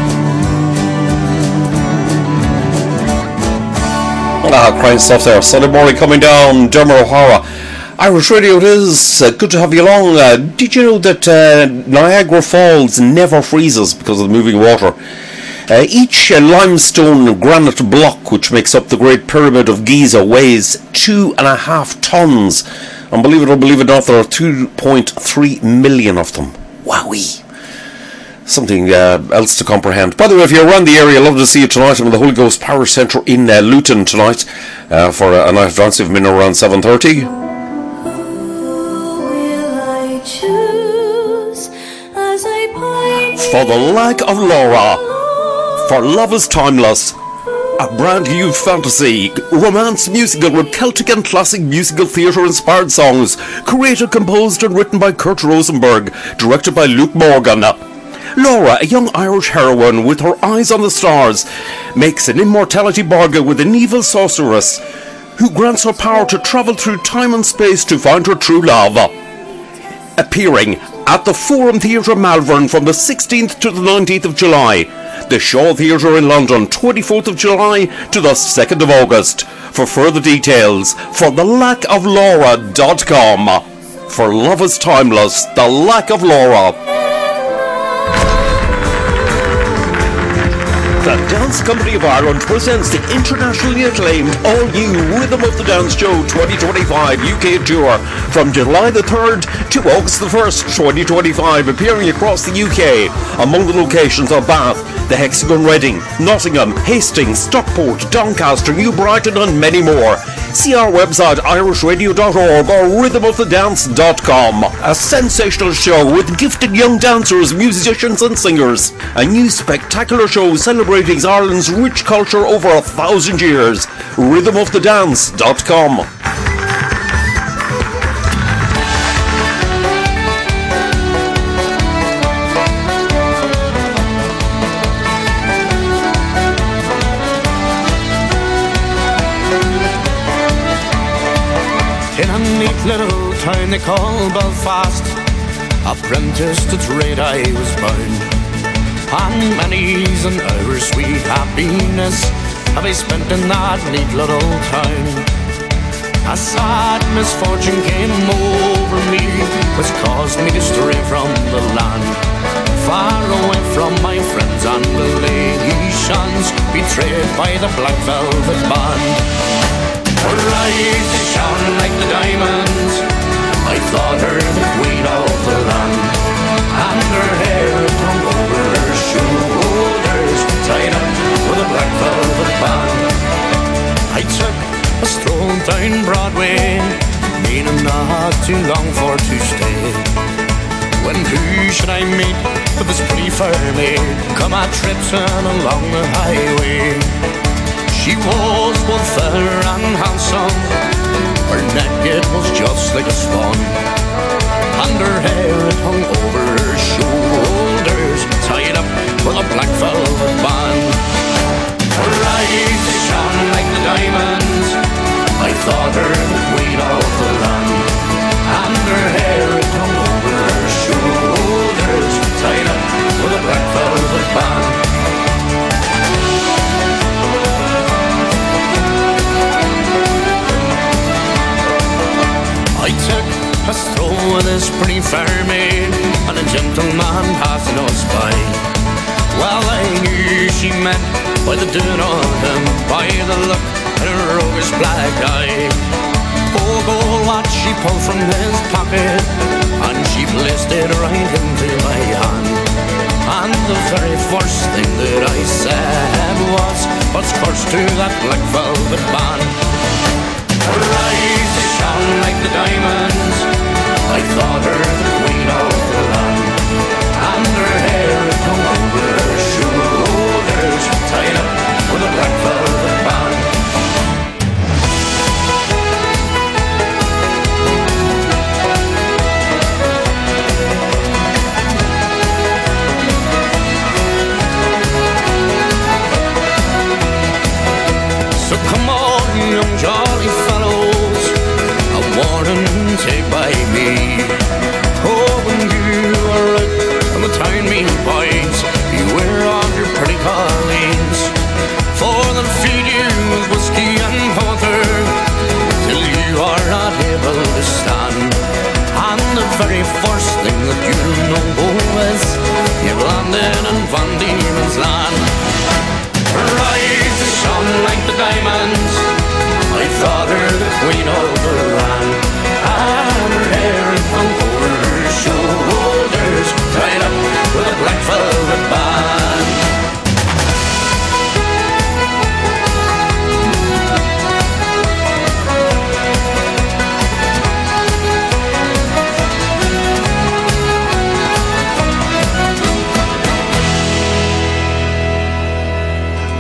Ah, great stuff there. Sunday morning coming down, Dermot O'Hara. Irish Radio it is. Good to have you along. Did you know that Niagara Falls never freezes because of the moving water? Each limestone granite block which makes up the Great Pyramid of Giza weighs 2.5 tons. And believe it or believe it not, there are 2.3 million of them. Wowee. Something else to comprehend. By the way, if you're around the area, I'd love to see you tonight. I'm at the Holy Ghost Parish Centre in Luton tonight for a night of dance. You've been around 7:30. For the Lack of Laura, for Love is Timeless, a brand new fantasy romance musical with Celtic and classic musical theatre inspired songs, created, composed and written by Kurt Rosenberg, directed by Luke Morgan. Laura, a young Irish heroine with her eyes on the stars, makes an immortality bargain with an evil sorceress who grants her power to travel through time and space to find her true love. Appearing at the Forum Theatre Malvern from the 16th to the 19th of July, the Shaw Theatre in London 24th of July to the 2nd of August. For further details, for thelackoflaura.com. For Love is Timeless, The Lack of Laura. The Dance Company of Ireland presents the internationally acclaimed all-new Rhythm of the Dance Show 2025 UK Tour from July the 3rd to August the 1st, 2025, appearing across the UK. Among the locations are Bath, the Hexagon Reading, Nottingham, Hastings, Stockport, Doncaster, New Brighton and many more. See our website irishradio.org or rhythmofthendance.com. A sensational show with gifted young dancers, musicians and singers. A new spectacular show celebrating Ireland's rich culture over 1,000 years. Rhythmofthendance.com. In a neat little town they call Belfast, apprenticed to trade I was bound. And many's an hour's sweet happiness have I spent in that neat little town. A sad misfortune came over me, which caused me to stray from the land, far away from my friends and relations, betrayed by the Black Velvet Band. Her eyes, they shone like the diamonds, I thought her the queen of the land, and her hair hung over her shoulders, tied up with a black velvet band. I took a stroll down Broadway, meaning not too long for to stay, when who should I meet but this pretty fair maid come a tripping along the highway. She was both fair and handsome, her neck it was just like a swan, and her hair it hung over her shoulders, tied up with a black velvet band. Her eyes they shone like the diamonds, I thought her the queen of the land, and her hair it hung over her shoulders, tied up with a black velvet band. I took a stroll with this pretty fair maid, and a gentleman passing us by. Well, I knew she meant by the doing of him, by the look in her roguish black eye. Oh, gold watch she pulled from his pocket, and she placed it right into my hand. And the very first thing that I said was, "What's curse to that black velvet band?" Her eyes they shone like the diamonds, I thought her the queen of the land, and her hair hung over her shoulders, tied up with a black velvet band.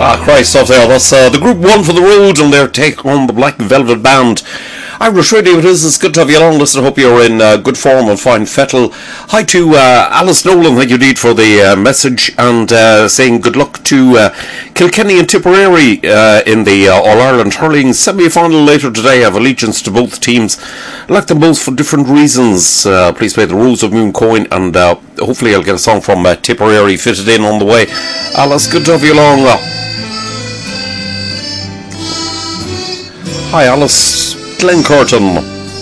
Great stuff there. That's the Group 1 for the road and their take on the Black Velvet Band. Irish Radio it is. It's good to have you along. Listen, I hope you're in good form and fine fettle. Hi to Alice Nolan, thank you indeed for the message, and saying good luck to Kilkenny and Tipperary in the All-Ireland hurling semi-final later today. I have allegiance to both teams. I like them both for different reasons. Please play the Rose of Moon Coin, and hopefully I'll get a song from Tipperary fitted in on the way. Alice, good to have you along. Hi Alice, Glen Curtin.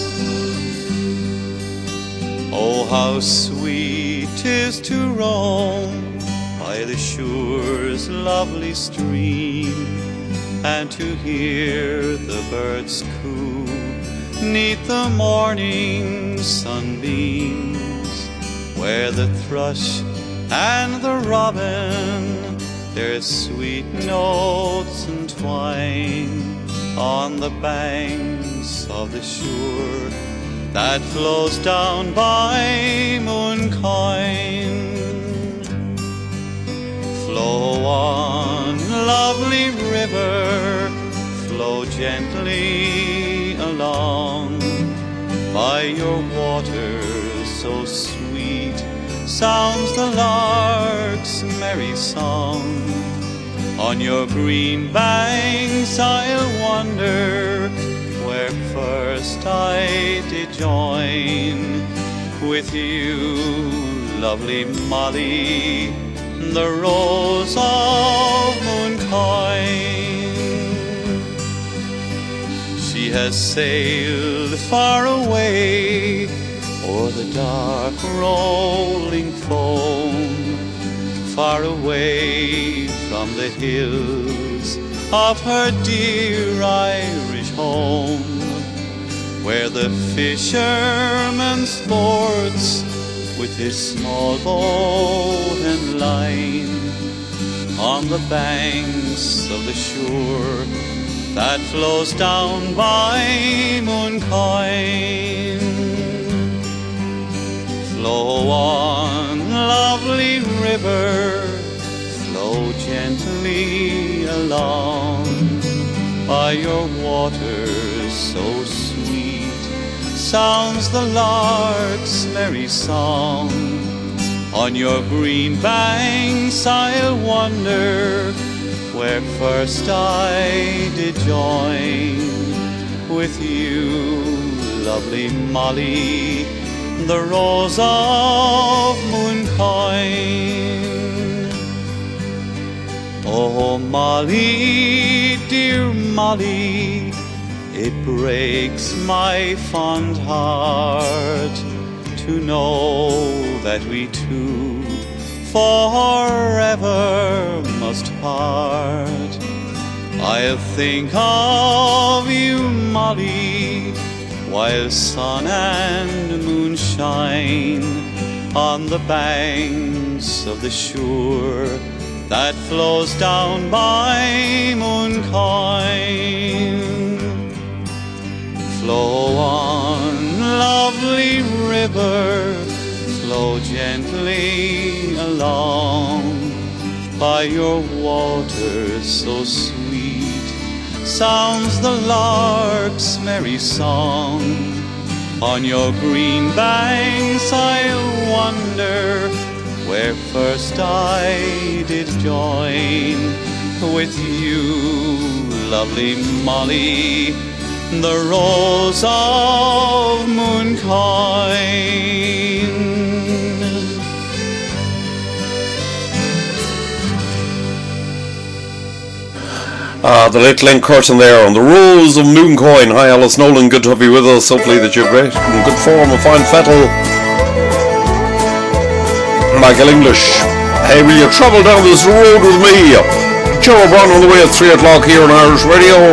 Oh, how sweet 'tis to roam by the Sure's lovely stream, and to hear the birds coo 'neath the morning sunbeams, where the thrush and the robin their sweet notes entwine on the banks of the Suir that flows down by Mooncoin. Flow on, lovely river, flow gently along. By your waters so sweet sounds the lark's merry song. On your green banks I'll wander, where first I did join with you, lovely Molly, the Rose of Mooncoin. She has sailed far away o'er the dark rolling foam, far away from the hills of her dear Irish home, where the fisherman sports with his small boat and line on the banks of the Suir that flows down by Mooncoin. Flow on, lovely river, flow gently along. By your waters so sweet sounds the lark's merry song. On your green banks I'll wander, where first I did join with you, lovely Molly, the Rose of Mooncoin. Oh Molly, dear Molly, it breaks my fond heart to know that we two forever must part. I'll think of you, Molly, while sun and moon shine on the banks of the Suir that flows down by Mooncoin. Flow on, lovely river, flow gently along. By your waters so sweet sounds the lark's merry song. On your green banks I'll wander, where first I did join with you, lovely Molly, the Rose of Mooncoin. The late Glen Curtin there on the Rose of Mooncoin. Hi Alice Nolan, good to have you with us. Hopefully that you're great, in good form and fine fettle. Michael English, hey, will you travel down this road with me? Joe O'Brien on the way at 3 o'clock here on Irish Radio.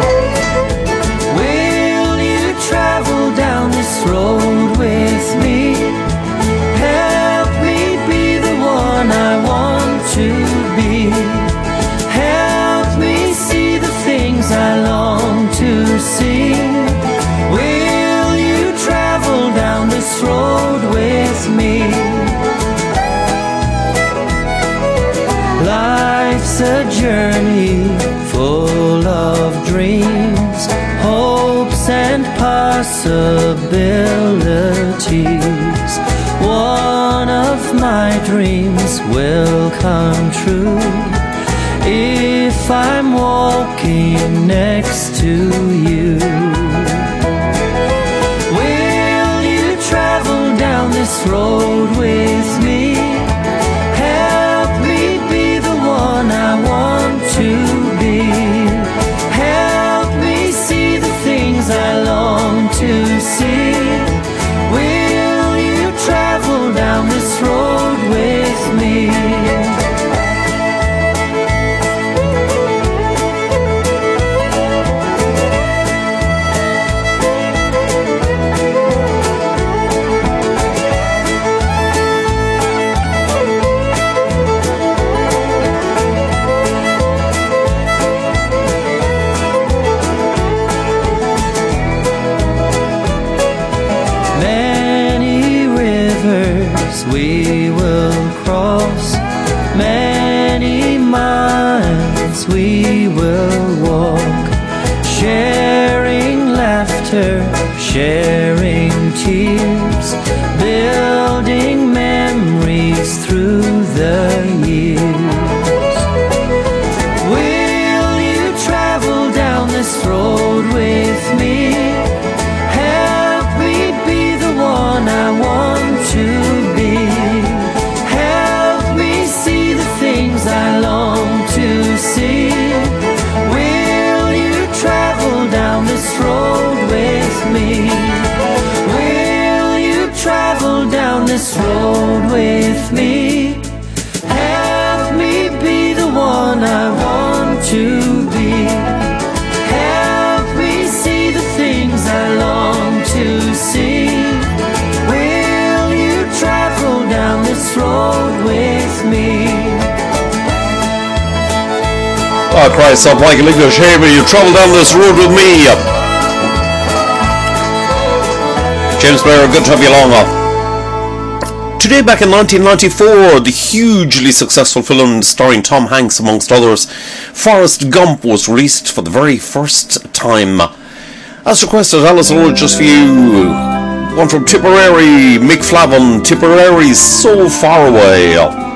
Will you travel down this road with me? Help me be the one I want to be. Help me see the things I long to see. Will you travel down this road with me? Life's Life's a journey full of dreams, hopes and possibilities. One of my dreams will come true if I'm walking next to you. Will you travel down this road with me? Help me be the one I want to be. Help me see the things I long to see. Will you travel down this road with me? We will cross many miles, we will walk, sharing laughter, sharing tears, building memories through the years. Will you travel down this road with me? Help me be the one I want to be. I long to see. Will you travel down this road with me? Will you travel down this road with me? Help me be the one I want to be. Help me see the things I long to see. Will you travel down this road with me? Oh Christ, up Michael English, hey, will you travel down this road with me? James Blair, good to have you along. Today, back in 1994, the hugely successful film starring Tom Hanks amongst others, Forrest Gump, was released for the very first time. As requested, Alice will just for you. One from Tipperary, Mick Flavin, Tipperary's So Far Away.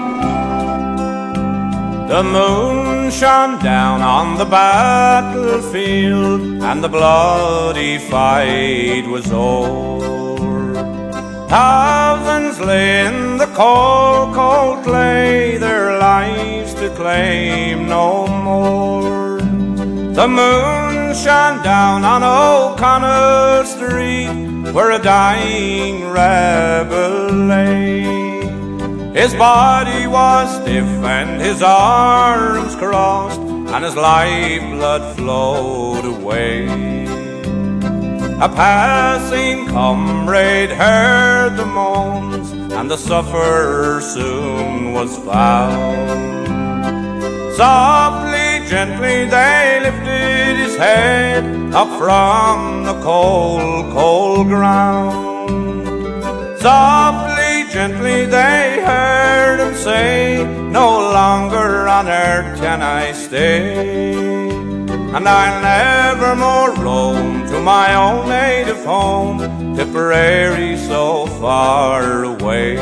The moon shone down on the battlefield, and the bloody fight was o'er. Thousands lay in the cold, cold clay, their lives to claim no more. The moon shone down on O'Connell Street, where a dying rebel lay. His body was stiff and his arms crossed, and his lifeblood flowed away. A passing comrade heard the moans, and the sufferer soon was found. Softly, gently they lifted his head up from the cold, cold ground. Softly, gently they heard him say, no longer on earth can I stay, and I'll never more roam to my own native home, Tipperary so far away.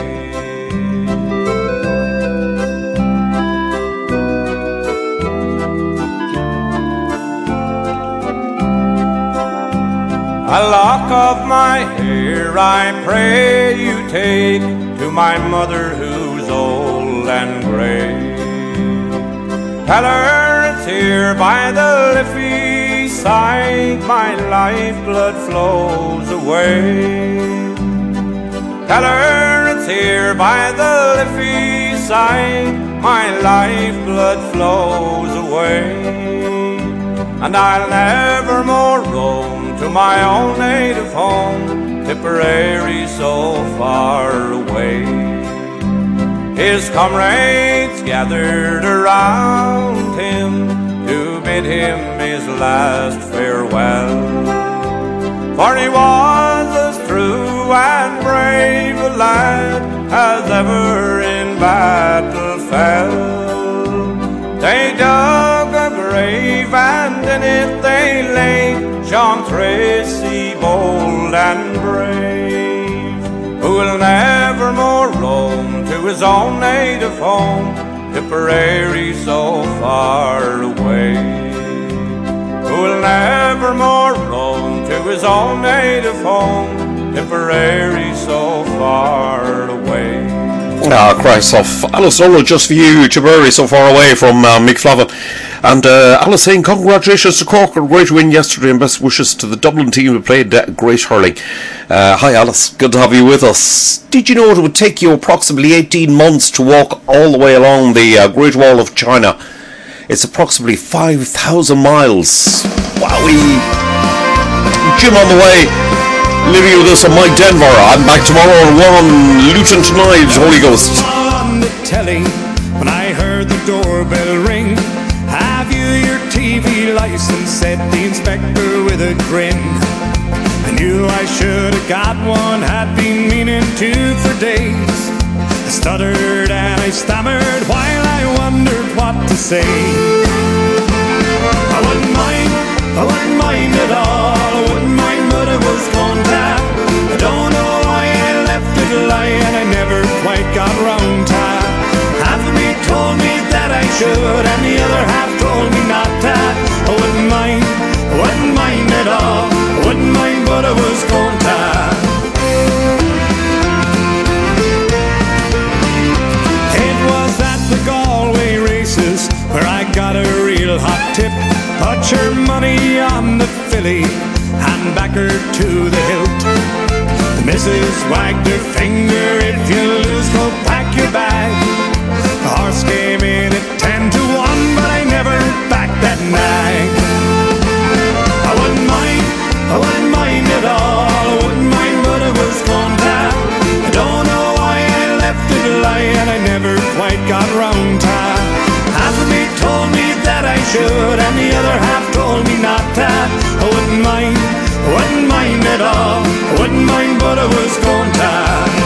A lock of my hair I pray you take to my mother who's old and grey. Tell her it's here by the Liffey side my lifeblood flows away. Tell her it's here by the Liffey side my lifeblood flows away, and I'll never more roam to my own native home, Tipperary so far away. His comrades gathered around him to bid him his last farewell, for he was as true and brave a lad as ever in battle fell. They even if they lay John Tracy bold and brave, who will never more roam to his own native home, Tipperary so far away, who will never more roam to his own native home, Tipperary so far away. Christ off. Alice Ola, just for you, Tipperary so far away from Mick Flavin. And Alice saying congratulations to Cork, a great win yesterday, and best wishes to the Dublin team who played great hurling. Hi Alice, good to have you with us. Did you know it would take you approximately 18 months to walk all the way along the Great Wall of China? It's approximately 5,000 miles. Wowee! Jim on the way. Leaving you with this on Mike Denver. I'm back tomorrow at 1. Luton tonight, Holy Ghost. On the telly, when I heard the doorbell ring, have you your TV license? Said the inspector with a grin. I knew I should have got one, had been meaning to for days. I stuttered and I stammered while I wondered what to say. I wouldn't mind at all. I wouldn't mind, but I was contact. I don't know why I left it lying, I never quite got round to. Half of me told me that I should, and the other half told me not to. I wouldn't mind at all. I wouldn't mind, but I was contact. It was at the Galway races where I got a real hot tip. Put your money on the filly and back her to the hilt. The missus wagged her finger, if you lose, go pack your bag. The horse came in at 10 to 1, but I never backed that nag. I wouldn't mind at all. I wouldn't mind, but I was contact. I don't know why I left it lying, I never quite got round to. Half of me told me that I should, and the other half told me not to. I wouldn't mind at all. I wouldn't mind, but I was contact.